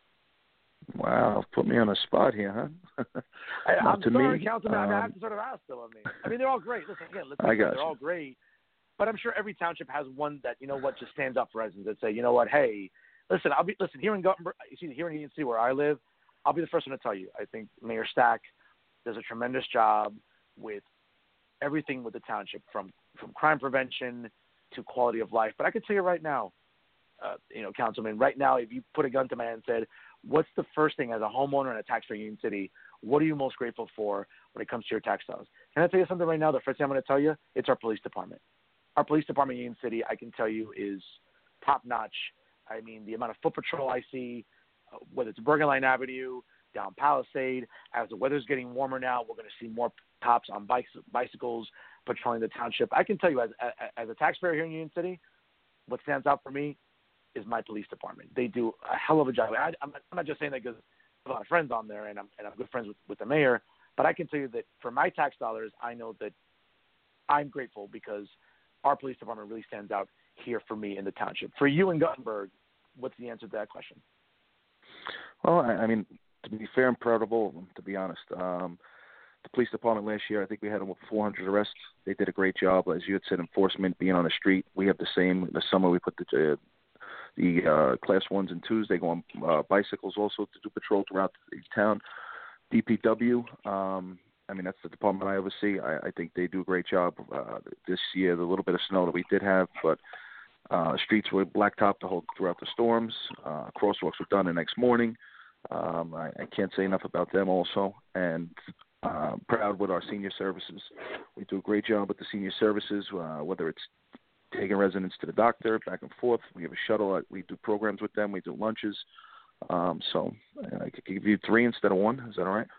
Wow, put me on a spot here, huh? I'm sorry, Councilman. I have to sort of ask them. I mean, they're all great. Listen, they're all great. But I'm sure every township has one that, just stands up for residents that say, you know what, hey, listen, here in Guttenberg, here in Union City where I live, I'll be the first one to tell you. I think Mayor Stack does a tremendous job with everything with the township, from crime prevention to quality of life. But I can tell you right now, Councilman, right now, if you put a gun to my head and said, what's the first thing as a homeowner and a taxpayer in Union City, what are you most grateful for when it comes to your tax dollars? Can I tell you something right now? The first thing I'm going to tell you, it's our police department. Our police department in Union City, I can tell you, is top-notch. I mean, the amount of foot patrol I see, whether it's Bergen Line Avenue, down Palisade, as the weather's getting warmer now, we're going to see more cops on bicycles patrolling the township. I can tell you, as a taxpayer here in Union City, what stands out for me is my police department. They do a hell of a job. I'm not just saying that because I have a lot of friends on there and I'm good friends with the mayor, but I can tell you that for my tax dollars, I know that I'm grateful because our police department really stands out here for me in the township. For you in Guttenberg, what's the answer to that question? Well, I mean, to be fair, I'm proud of all of them, to be honest. The police department last year, I think we had over 400 arrests. They did a great job. As you had said, enforcement, being on the street. We have the same. This summer we put the class 1s and 2s. They go on bicycles also to do patrol throughout the town. DPW, I mean, that's the department I oversee. I think they do a great job this year. The little bit of snow that we did have, but streets were blacktopped throughout the storms. Crosswalks were done the next morning. I can't say enough about them also. And proud with our senior services. We do a great job with the senior services, whether it's taking residents to the doctor, back and forth. We have a shuttle. We do programs with them. We do lunches. So I could give you 3 instead of 1. Is that all right?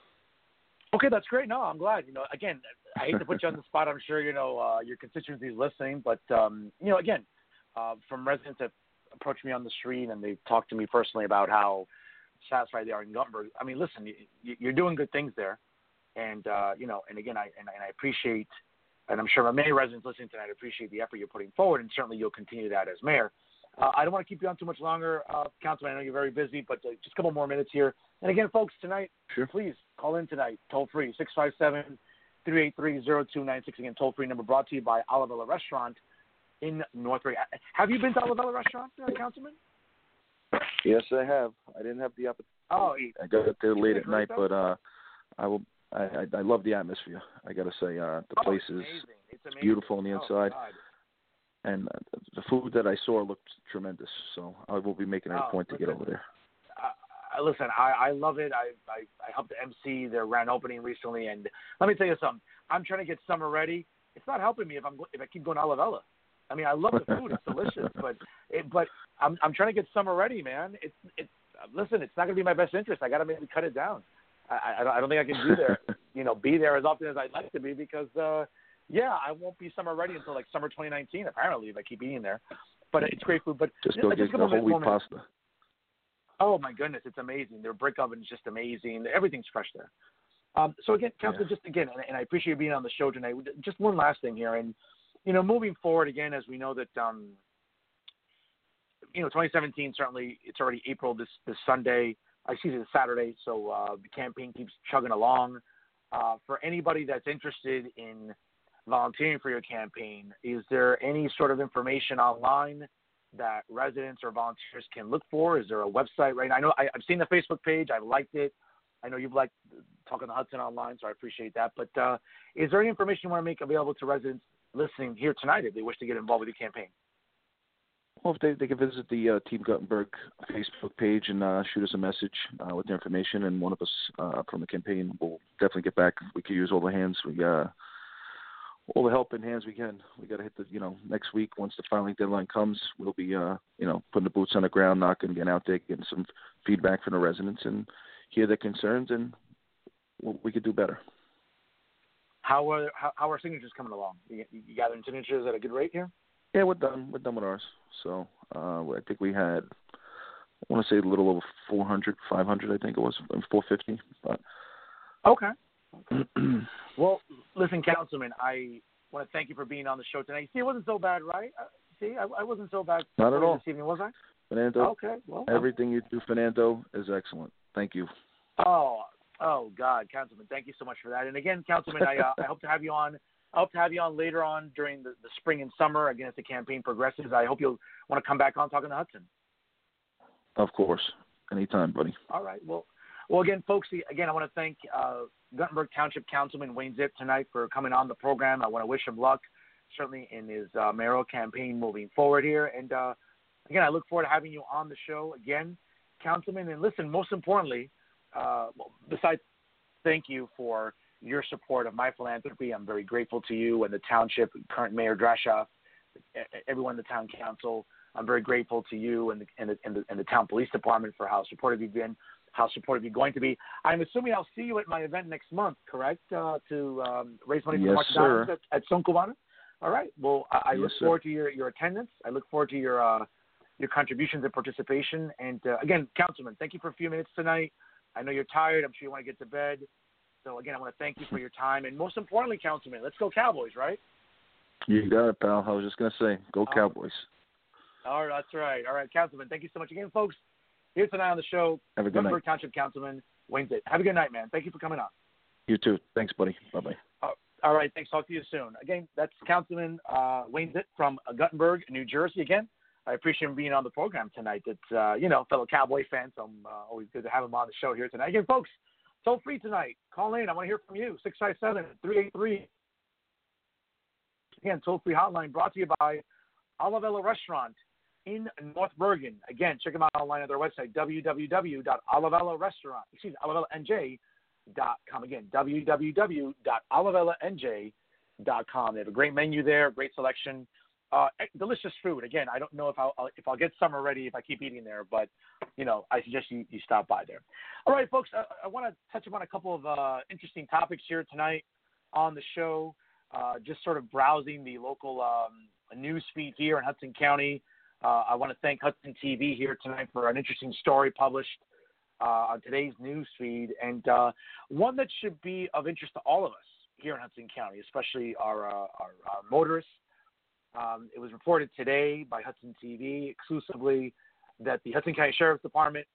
Okay, that's great. No, I'm glad. Again, I hate to put you on the spot. I'm sure, your constituency is listening. But, again, from residents that approach me on the street and they've talked to me personally about how satisfied they are in Guttenberg. I mean, listen, you're doing good things there. And, and again, I appreciate, and I'm sure many residents listening tonight appreciate the effort you're putting forward, and certainly you'll continue that as mayor. I don't want to keep you on too much longer, Councilman. I know you're very busy, but just a couple more minutes here. And again, folks, tonight, sure, please call in tonight, toll-free, 657-383-0296. Again, toll-free number brought to you by Olivella Restaurant in Northbury. Have you been to Olivella Restaurant, Councilman? Yes, I have. I didn't have the opportunity. I got there late at night, but I will. I love the atmosphere. I got to say, the place is beautiful on the inside. And the food that I saw looked tremendous, so I will be making it a point to get over there. Listen, I love it. I helped MC their grand opening recently, and let me tell you something. I'm trying to get summer ready. It's not helping me if I keep going to Olivella. I mean, I love the food; it's delicious, but I'm trying to get summer ready, man. Listen, it's not going to be my best interest. I got to maybe cut it down. I don't think I can be there as often as I'd like to be because. I won't be summer ready until like summer 2019, apparently, if I keep eating there. But it's great food. But just go get the whole wheat pasta. Oh, my goodness, it's amazing. Their brick oven is just amazing. Everything's fresh there. So, again, Councilman, just again, and I appreciate you being on the show tonight. Just one last thing here. And, moving forward, again, as we know that, 2017, certainly it's already April this Sunday. It's Saturday, so the campaign keeps chugging along. For anybody that's interested in volunteering for your campaign, is there any sort of information online that residents or volunteers can look for? Is there a website right now? I know I've seen the Facebook page. I've liked it. I know you've liked Talking to Hudson online, so I appreciate that. But is there any information you want to make available to residents listening here tonight if they wish to get involved with your campaign? Well, if they can visit the Team Guttenberg Facebook page and shoot us a message with their information, and one of us from the campaign will definitely get back. We could use all the hands. We all the help and hands we can. We got to hit next week once the filing deadline comes. We'll be putting the boots on the ground, getting out there, getting some feedback from the residents and hear their concerns and what we could do better. How are signatures coming along? You gathering signatures at a good rate here? Yeah, we're done. We're done with ours. So I think we had, I want to say a little over 400, 500, I think it was, 450. But okay. Well, listen, Councilman, I want to thank you for being on the show tonight. See, it wasn't so bad, right? I wasn't so bad. Not at all. This evening, was I? Fernando, okay. Well, everything you do, Fernando, is excellent. Thank you. Oh, God, Councilman, thank you so much for that. And again, Councilman, I hope to have you on. I hope to have you on later on during the spring and summer. Again, as the campaign progresses, I hope you'll want to come back on talking to Hudson. Of course. Anytime, buddy. All right. Well, again, folks, I want to thank Guttenberg Township Councilman Wayne Zipp tonight for coming on the program. I want to wish him luck, certainly in his mayoral campaign moving forward here. And, again, I look forward to having you on the show again, Councilman. And listen, most importantly, besides thank you for your support of my philanthropy, I'm very grateful to you and the township, current Mayor Drasha, everyone in the town council. I'm very grateful to you and the town police department for how supportive you've been, how supportive you're going to be. I'm assuming I'll see you at my event next month, correct? To raise money for the March Diamonds at Son Cubano. All right. Well, I look forward to your attendance. I look forward to your contributions and participation. And again, Councilman, thank you for a few minutes tonight. I know you're tired. I'm sure you want to get to bed. So again, I want to thank you for your time. And most importantly, Councilman, let's go Cowboys, right? You got it, pal. I was just going to say, go Cowboys. All right, that's right. All right, Councilman, thank you so much again, folks. Here tonight on the show, have a good night. Township Councilman Wayne Zipp. Have a good night, man. Thank you for coming on. You too. Thanks, buddy. Bye-bye. All right, thanks. Talk to you soon. Again, that's Councilman Wayne Zipp from Guttenberg, New Jersey. Again, I appreciate him being on the program tonight. It's, fellow Cowboy fans, so I'm always good to have him on the show here tonight. Again, folks, toll free tonight. Call in. I want to hear from you. 657-383. Again, toll free hotline brought to you by Olivella Restaurant in North Bergen. Again, check them out online at their website, www.olivellanj.com. Again, www.olivellanj.com. They have a great menu there, great selection, delicious food. Again, I don't know if I'll get some already if I keep eating there, but I suggest you stop by there. All right, folks, I want to touch upon a couple of interesting topics here tonight on the show. Just sort of browsing the local news feed here in Hudson County. I want to thank Hudson TV here tonight for an interesting story published on today's news feed, and one that should be of interest to all of us here in Hudson County, especially our motorists. It was reported today by Hudson TV exclusively that the Hudson County Sheriff's Department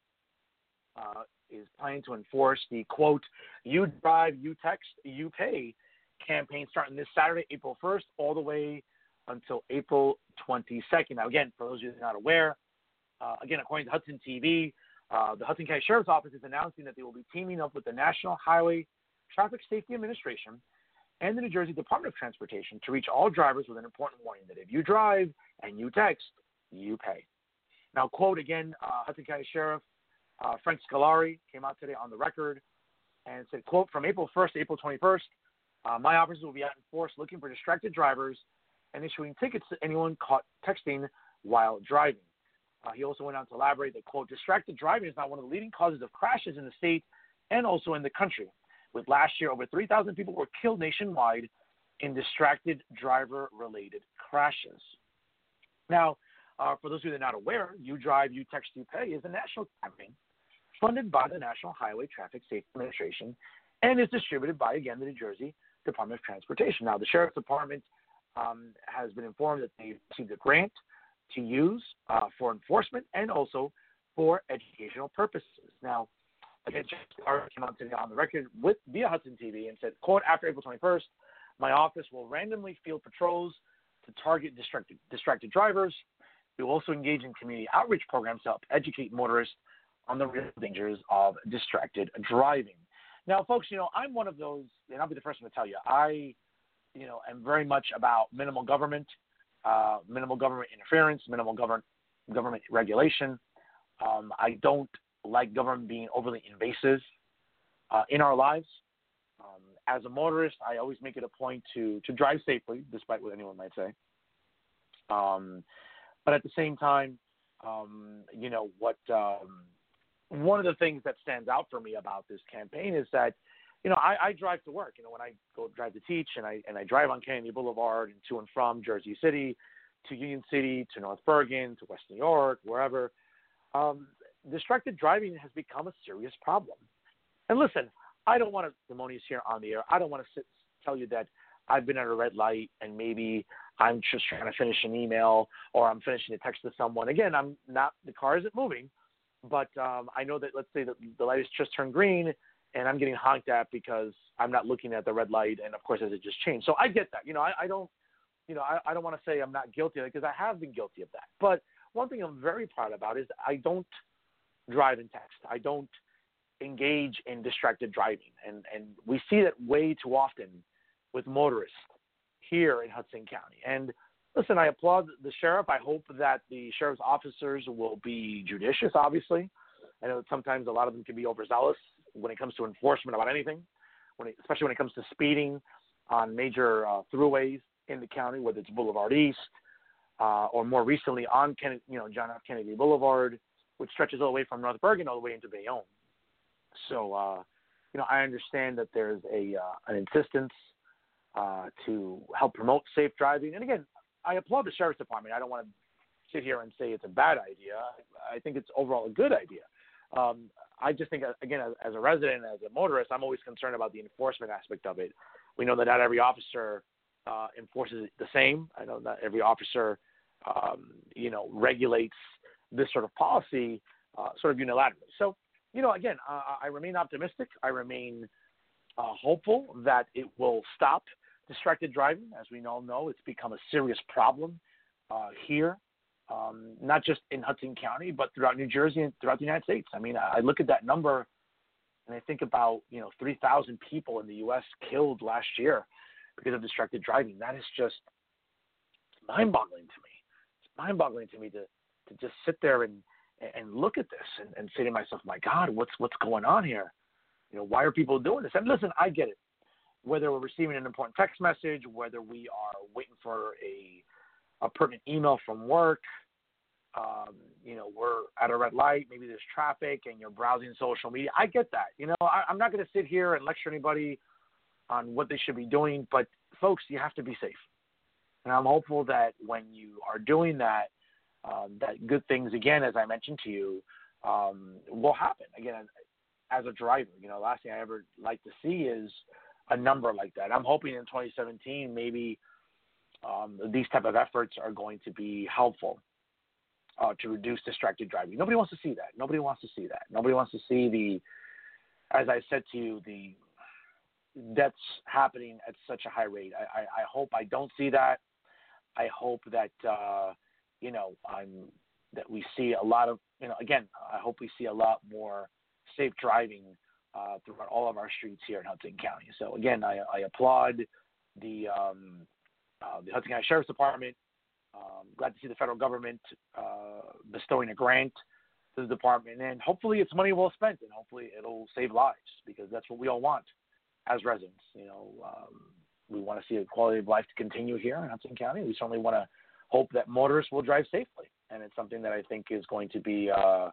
is planning to enforce the, quote, "You drive, you text, you pay" campaign starting this Saturday, April 1st, all the way until April 22nd. Now, again, for those of you who are not aware, again, according to Hudson TV, the Hudson County Sheriff's Office is announcing that they will be teaming up with the National Highway Traffic Safety Administration and the New Jersey Department of Transportation to reach all drivers with an important warning that if you drive and you text, you pay. Now, quote again, Hudson County Sheriff Frank Scolari came out today on the record and said, quote, "From April 1st to April 21st, my officers will be out in force looking for distracted drivers and issuing tickets to anyone caught texting while driving." He also went on to elaborate that, quote, "Distracted driving is not one of the leading causes of crashes in the state and also in the country. With last year, over 3,000 people were killed nationwide in distracted driver-related crashes." Now, for those of you that are not aware, You Drive, You Text, You Pay is a national campaign funded by the National Highway Traffic Safety Administration and is distributed by, again, the New Jersey Department of Transportation. Now, the Sheriff's Department has been informed that they've received a grant to use for enforcement and also for educational purposes. Now, again, Jeff came out today on the record via Hudson TV and said, quote, "After April 21st, my office will randomly field patrols to target distracted drivers. We will also engage in community outreach programs to help educate motorists on the real dangers of distracted driving." Now, folks, I'm one of those, and I'll be the first one to tell you, I am very much about minimal government interference, minimal government regulation. I don't like government being overly invasive in our lives. As a motorist, I always make it a point to drive safely, despite what anyone might say. But at the same time, one of the things that stands out for me about this campaign is that I drive to work. When I go drive to teach, and I drive on Kennedy Boulevard and to and from Jersey City, to Union City, to North Bergen, to West New York, wherever. Distracted driving has become a serious problem. And listen, I don't want to demonious here on the air. I don't want to tell you that I've been at a red light and maybe I'm just trying to finish an email or I'm finishing a text to someone. Again, the car isn't moving, but I know that, let's say that the light has just turned green and I'm getting honked at because I'm not looking at the red light, and of course as it just changed. So I get that. I don't want to say I'm not guilty of it, because I have been guilty of that. But one thing I'm very proud about is I don't drive and text. I don't engage in distracted driving. And we see that way too often with motorists here in Hudson County. And listen, I applaud the sheriff. I hope that the sheriff's officers will be judicious, obviously. I know that sometimes a lot of them can be overzealous when it comes to enforcement about anything, especially when it comes to speeding on major throughways in the county, whether it's Boulevard East or more recently on John F. Kennedy Boulevard, which stretches all the way from North Bergen all the way into Bayonne. So, I understand that there's an insistence to help promote safe driving. And again, I applaud the sheriff's department. I don't want to sit here and say it's a bad idea. I think it's overall a good idea. I just think, again, as a resident, as a motorist, I'm always concerned about the enforcement aspect of it. We know that not every officer enforces it the same. I know not every officer, regulates this sort of policy sort of unilaterally. So, again, I remain optimistic. I remain hopeful that it will stop distracted driving. As we all know, it's become a serious problem here, not just in Hudson County, but throughout New Jersey and throughout the United States. I mean, I look at that number and I think about, 3,000 people in the U.S. killed last year because of distracted driving. That is just mind-boggling to me. It's mind-boggling to me to just sit there and look at this and say to myself, my God, what's going on here? Why are people doing this? And listen, I get it. Whether we're receiving an important text message, whether we are waiting for a pertinent email from work, we're at a red light, maybe there's traffic and you're browsing social media. I get that. I'm not going to sit here and lecture anybody on what they should be doing, but folks, you have to be safe. And I'm hopeful that when you are doing that, that good things, again, as I mentioned to you, will happen. Again, as a driver, last thing I ever like to see is a number like that. I'm hoping in 2017 maybe these type of efforts are going to be helpful to reduce distracted driving. Nobody wants to see that. Nobody wants to see as I said to you, the deaths happening at such a high rate. I hope I don't see that. I hope that that we see a lot of, again, I hope we see a lot more safe driving throughout all of our streets here in Hudson County. So again, I applaud the Hudson County Sheriff's Department. Glad to see the federal government bestowing a grant to the department, and hopefully it's money well spent, and hopefully it'll save lives, because that's what we all want as residents. We want to see a quality of life to continue here in Hudson County. We certainly want to hope that motorists will drive safely, and it's something that I think is going to be, a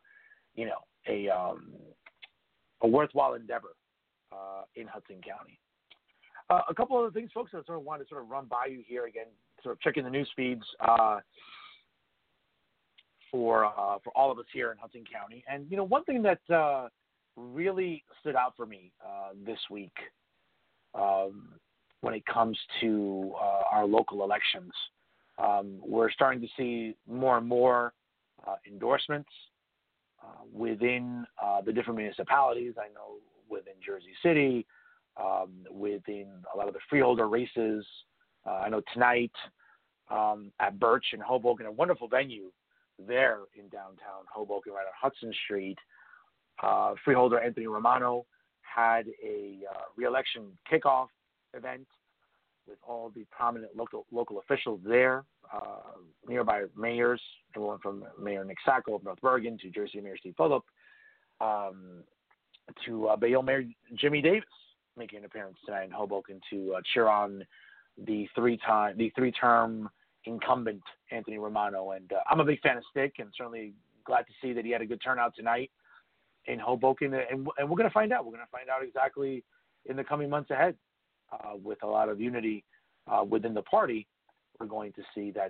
worthwhile endeavor in Hudson County. A couple other things, folks, I sort of wanted to run by you here again, sort of checking the news feeds for all of us here in Hudson County. And, one thing that really stood out for me this week when it comes to our local elections, we're starting to see more and more endorsements within the different municipalities. I know within Jersey City, within a lot of the freeholder races. I know tonight at Birch in Hoboken, a wonderful venue there in downtown Hoboken, right on Hudson Street, freeholder Anthony Romano had a re-election kickoff event with all the prominent local officials there, nearby mayors, everyone from Mayor Nick Sacco of North Bergen to Jersey Mayor Steve Fulop, to Bayonne Mayor Jimmy Davis making an appearance tonight in Hoboken to cheer on the three-term incumbent Anthony Romano. And I'm a big fan of Stick, and certainly glad to see that he had a good turnout tonight in Hoboken. And we're going to find out. We're going to find out exactly in the coming months ahead, with a lot of unity within the party, we're going to see that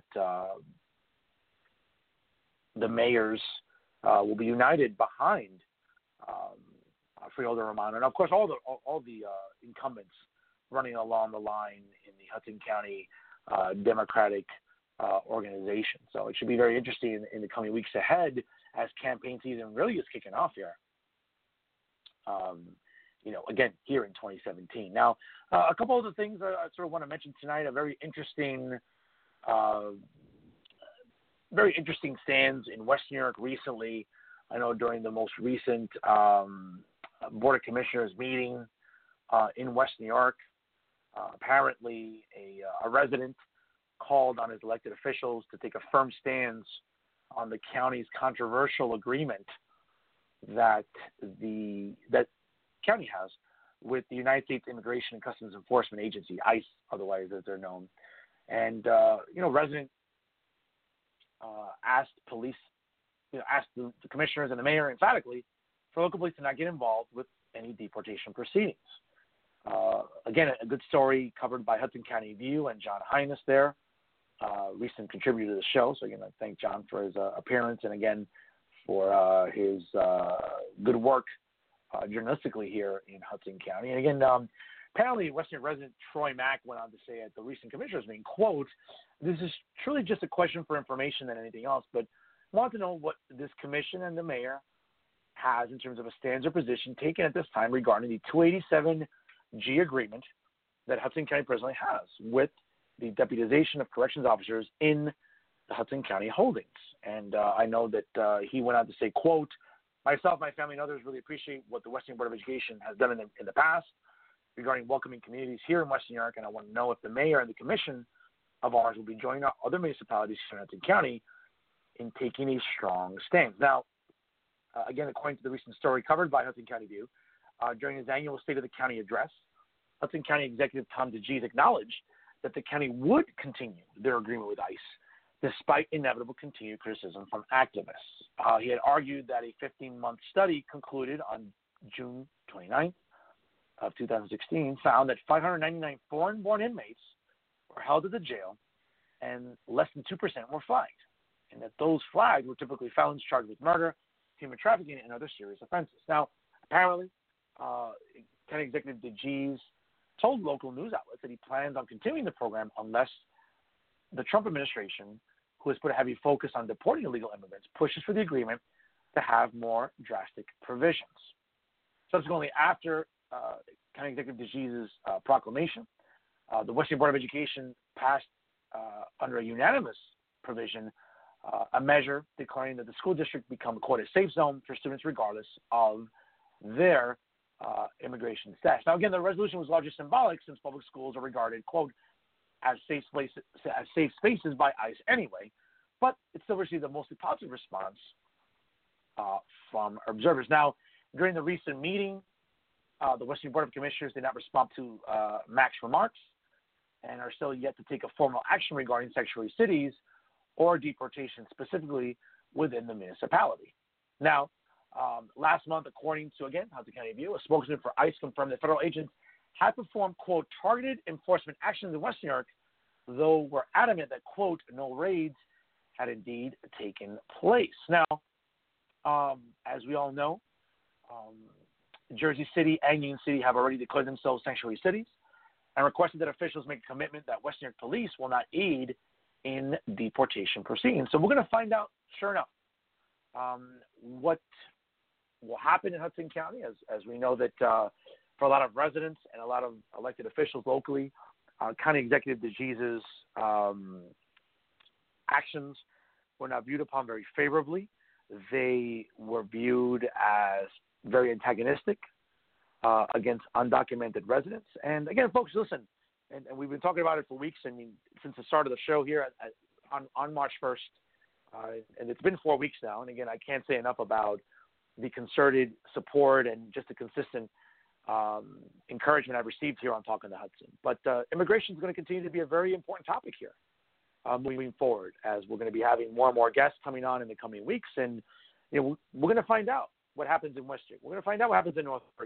the mayors will be united behind Freeholder Romano, and of course all the incumbents running along the line in the Hudson County Democratic organization. So it should be very interesting in the coming weeks ahead as campaign season really is kicking off here. Again, here in 2017. Now, a couple other things I sort of want to mention tonight. A very interesting stands in West New York recently. I know during the most recent Board of Commissioners meeting in West New York, apparently a resident called on his elected officials to take a firm stance on the county's controversial agreement that the county has with the United States Immigration and Customs Enforcement Agency, ICE, otherwise as they're known. And resident asked the commissioners and the mayor emphatically for local police to not get involved with any deportation proceedings. Again, a good story covered by Hudson County View and John Highness there, recent contributor to the show. So again, I thank John for his appearance and again for his good work journalistically here in Hudson County. And again, apparently Western resident Troy Mack went on to say at the recent commissioners meeting, quote, "This is truly just a question for information than anything else, but I want to know what this commission and the mayor has in terms of a stance or position taken at this time regarding the 287G agreement that Hudson County presently has with the deputization of corrections officers in the Hudson County holdings." And I know that he went on to say, quote, "Myself, my family, and others really appreciate what the Western Board of Education has done in the past regarding welcoming communities here in Western New York, and I want to know if the mayor and the commission of ours will be joining other municipalities here in Hudson County in taking a strong stance." Now, again, according to the recent story covered by Hudson County View, during his annual State of the County address, Hudson County Executive Tom DeGees acknowledged that the county would continue their agreement with ICE despite inevitable continued criticism from activists. He had argued that a 15-month study concluded on June 29th of 2016 found that 599 foreign-born inmates were held at the jail and less than 2% were flagged, and that those flagged were typically felons charged with murder, human trafficking, and other serious offenses. Now, apparently, County Executive DeGees told local news outlets that he plans on continuing the program unless the Trump administration, who has put a heavy focus on deporting illegal immigrants, pushes for the agreement to have more drastic provisions. Subsequently, after County Executive DeGees' proclamation, the Western Board of Education passed under a unanimous provision a measure declaring that the school district become, quote, a safe zone for students regardless of their immigration status. Now, again, the resolution was largely symbolic since public schools are regarded, quote, as safe spaces by ICE anyway, but it still received a mostly positive response from observers. Now, during the recent meeting, the Western Board of Commissioners did not respond to Mack's remarks and are still yet to take a formal action regarding sanctuary cities or deportation specifically within the municipality. Now, last month, according to, again, Hudson County View, a spokesman for ICE confirmed that federal agents had performed, quote, targeted enforcement actions in West New York, though were adamant that, quote, no raids had indeed taken place. Now, as we all know, Jersey City and Union City have already declared themselves sanctuary cities and requested that officials make a commitment that West New York police will not aid in deportation proceedings. So we're going to find out, sure enough, what will happen in Hudson County, as we know that for a lot of residents and a lot of elected officials locally, County Executive DeGees' actions were not viewed upon very favorably. They were viewed as very antagonistic against undocumented residents. And again, folks, listen, and we've been talking about it for weeks. I mean, since the start of the show here on March 1st, and it's been 4 weeks now. And again, I can't say enough about the concerted support and just the consistent encouragement I've received here on Talking to Hudson. But immigration is going to continue to be a very important topic here moving forward, as we're going to be having more and more guests coming on in the coming weeks. And, we're going to find out what happens in West New York. We're going to find out what happens in North Oregon.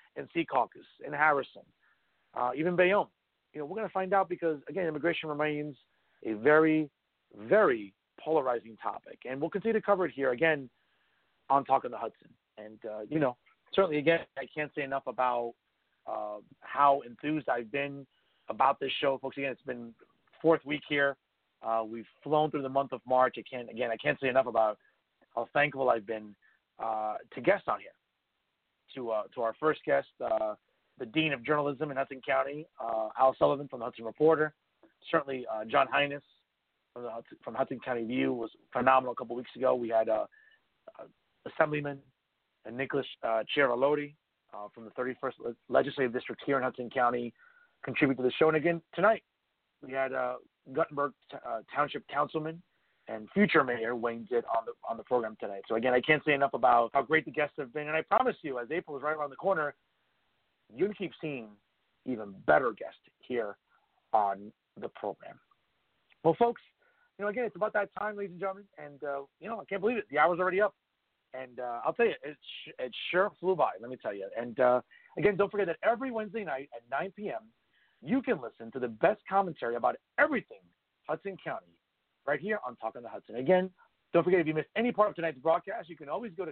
in Secaucus, in Harrison, even Bayonne. We're going to find out because, again, immigration remains a very, very polarizing topic. And we'll continue to cover it here, again, on Talking the Hudson. And, certainly, again, I can't say enough about how enthused I've been about this show. Folks, again, it's been fourth week here. We've flown through the month of March. I can't say enough about how thankful I've been to guests on here. To our first guest, the Dean of Journalism in Hudson County, Al Sullivan from the Hudson Reporter. Certainly, John Hines from Hudson County View was phenomenal a couple weeks ago. We had Assemblyman Nicholas Chiarolotti from the 31st Legislative District here in Hudson County contribute to the show. And again, tonight, we had Guttenberg Township Councilman and future Mayor Wayne Zitt on the program tonight. So again, I can't say enough about how great the guests have been. And I promise you, as April is right around the corner, you can keep seeing even better guests here on the program. Well, folks, again, it's about that time, ladies and gentlemen. And, I can't believe it. The hour's already up. And I'll tell you, it sure flew by, let me tell you. And, again, don't forget that every Wednesday night at 9 p.m., you can listen to the best commentary about everything Hudson County right here on Talking the Hudson. Again, don't forget, if you missed any part of tonight's broadcast, you can always go to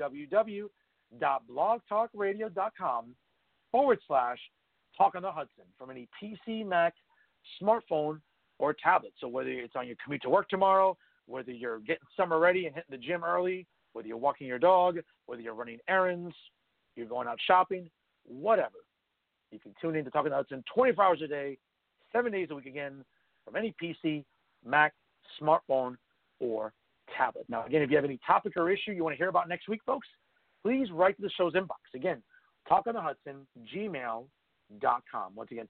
www.blogtalkradio.com/Talking the Hudson from any PC, Mac, smartphone, or tablet. So whether it's on your commute to work tomorrow, whether you're getting summer ready and hitting the gym early, whether you're walking your dog, whether you're running errands, you're going out shopping, whatever. You can tune in to Talking the Hudson 24 hours a day, 7 days a week again, from any PC, Mac, smartphone, or tablet. Now, again, if you have any topic or issue you want to hear about next week, folks, please write to the show's inbox. Again, talkingthehudson@gmail.com. Once again,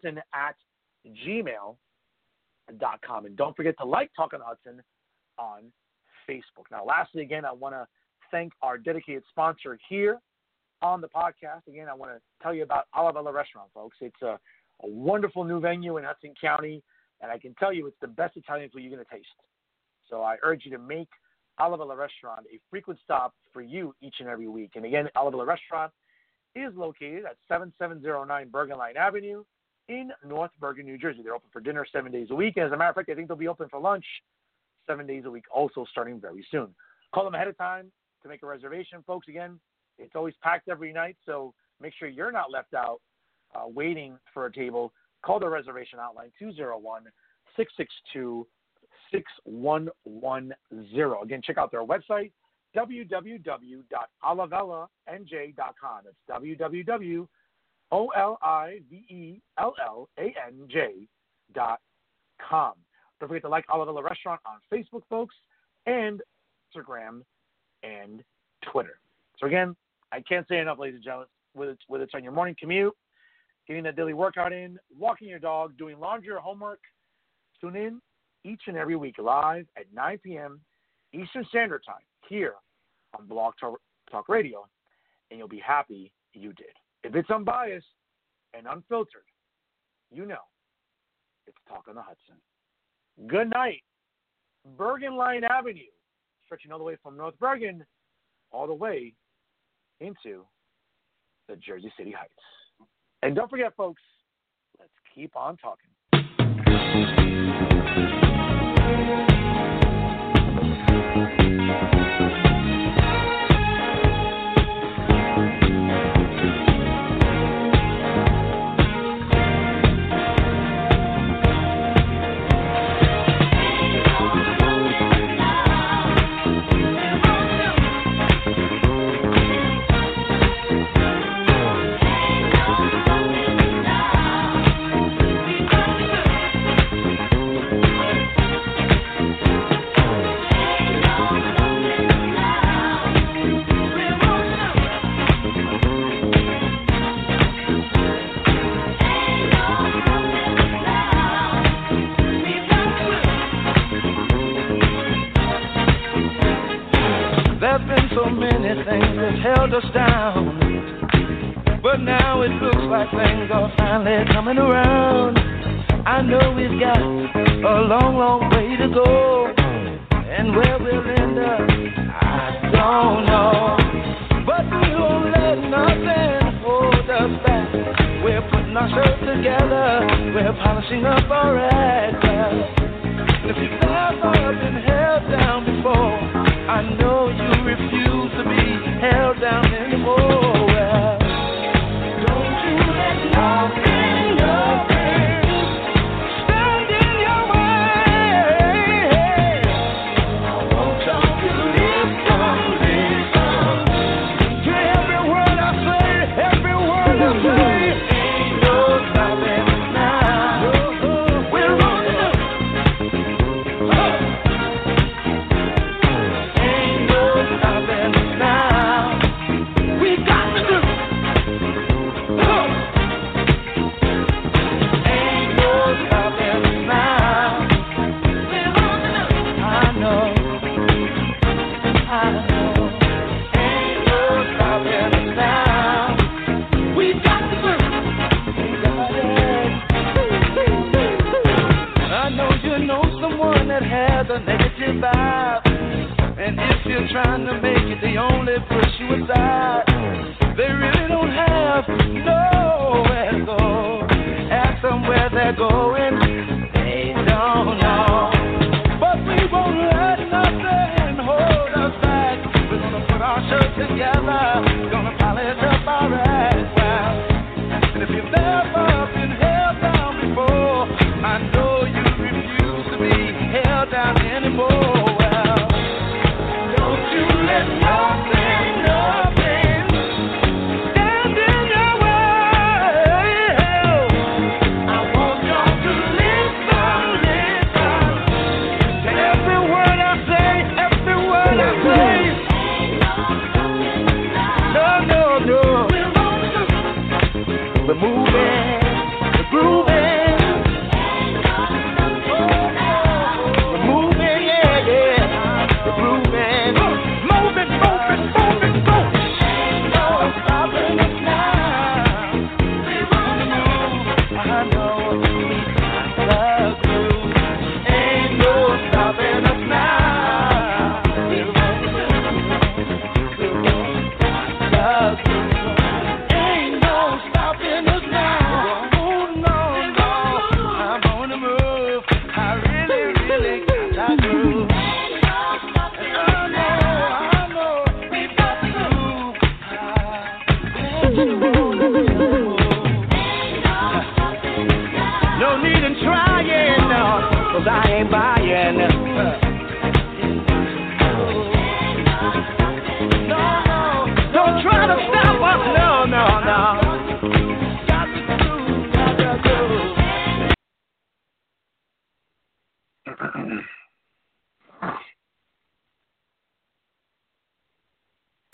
talkingthehudson@gmail.com. And don't forget to like Talking the Hudson on Facebook. Now, lastly, again, I want to thank our dedicated sponsor here on the podcast. Again, I want to tell you about Olivella Restaurant, folks. It's a wonderful new venue in Hudson County, and I can tell you it's the best Italian food you're going to taste. So I urge you to make Olivella Restaurant a frequent stop for you each and every week. And again, Olivella Restaurant is located at 7709 Bergen Line Avenue in North Bergen, New Jersey. They're open for dinner 7 days a week. And as a matter of fact, I think they'll be open for lunch 7 days a week, also starting very soon. Call them ahead of time to make a reservation, folks. Again, it's always packed every night, so make sure you're not left out waiting for a table. Call the reservation hotline, 201-662-6110. Again, check out their website, www.olivellanj.com. It's www.olivellanj.com. Don't forget to like Olivella Restaurant on Facebook, folks, and Instagram and Twitter. So again, I can't say enough, ladies and gentlemen, whether it's on your morning commute, getting that daily workout in, walking your dog, doing laundry or homework, tune in each and every week live at 9 p.m. Eastern Standard Time here on Blog Talk Radio, and you'll be happy you did. If it's unbiased and unfiltered, you know it's Talking the Hudson. Good night. Bergen Line Avenue, stretching all the way from North Bergen all the way into the Jersey City Heights. And don't forget, folks, let's keep on talking. So many things that held us down, but now it looks like things are finally coming around. I know we've got a long, long way to go, and where we'll end up, I don't know, but we won't let nothing hold putting our shirts together, we're polishing up our act. And if you've never been held down before, I know you refuse to be held down anymore. Well, don't you let nothing stand in your way. I want y'all to listen to every word I say, every word I say. Ain't no stopping now. We're rolling up. Ain't no stopping now. We got to do. Ain't no stopping now. We're rolling up. I know. Ain't no stopping now. We got to do. I know you know someone that has a negative vibe, and if you're trying to make it, they only push you aside. They really don't have nowhere to go. Ask them where they're going, they don't know. But we won't let nothing hold us back. We're gonna put our shirts together, gonna polish up our act. And if you've never been held down before, I know you refuse to be held down anymore. Well, don't you let nothing stand in your way. I want y'all to listen to every word I say, every word I say. No. We're moving.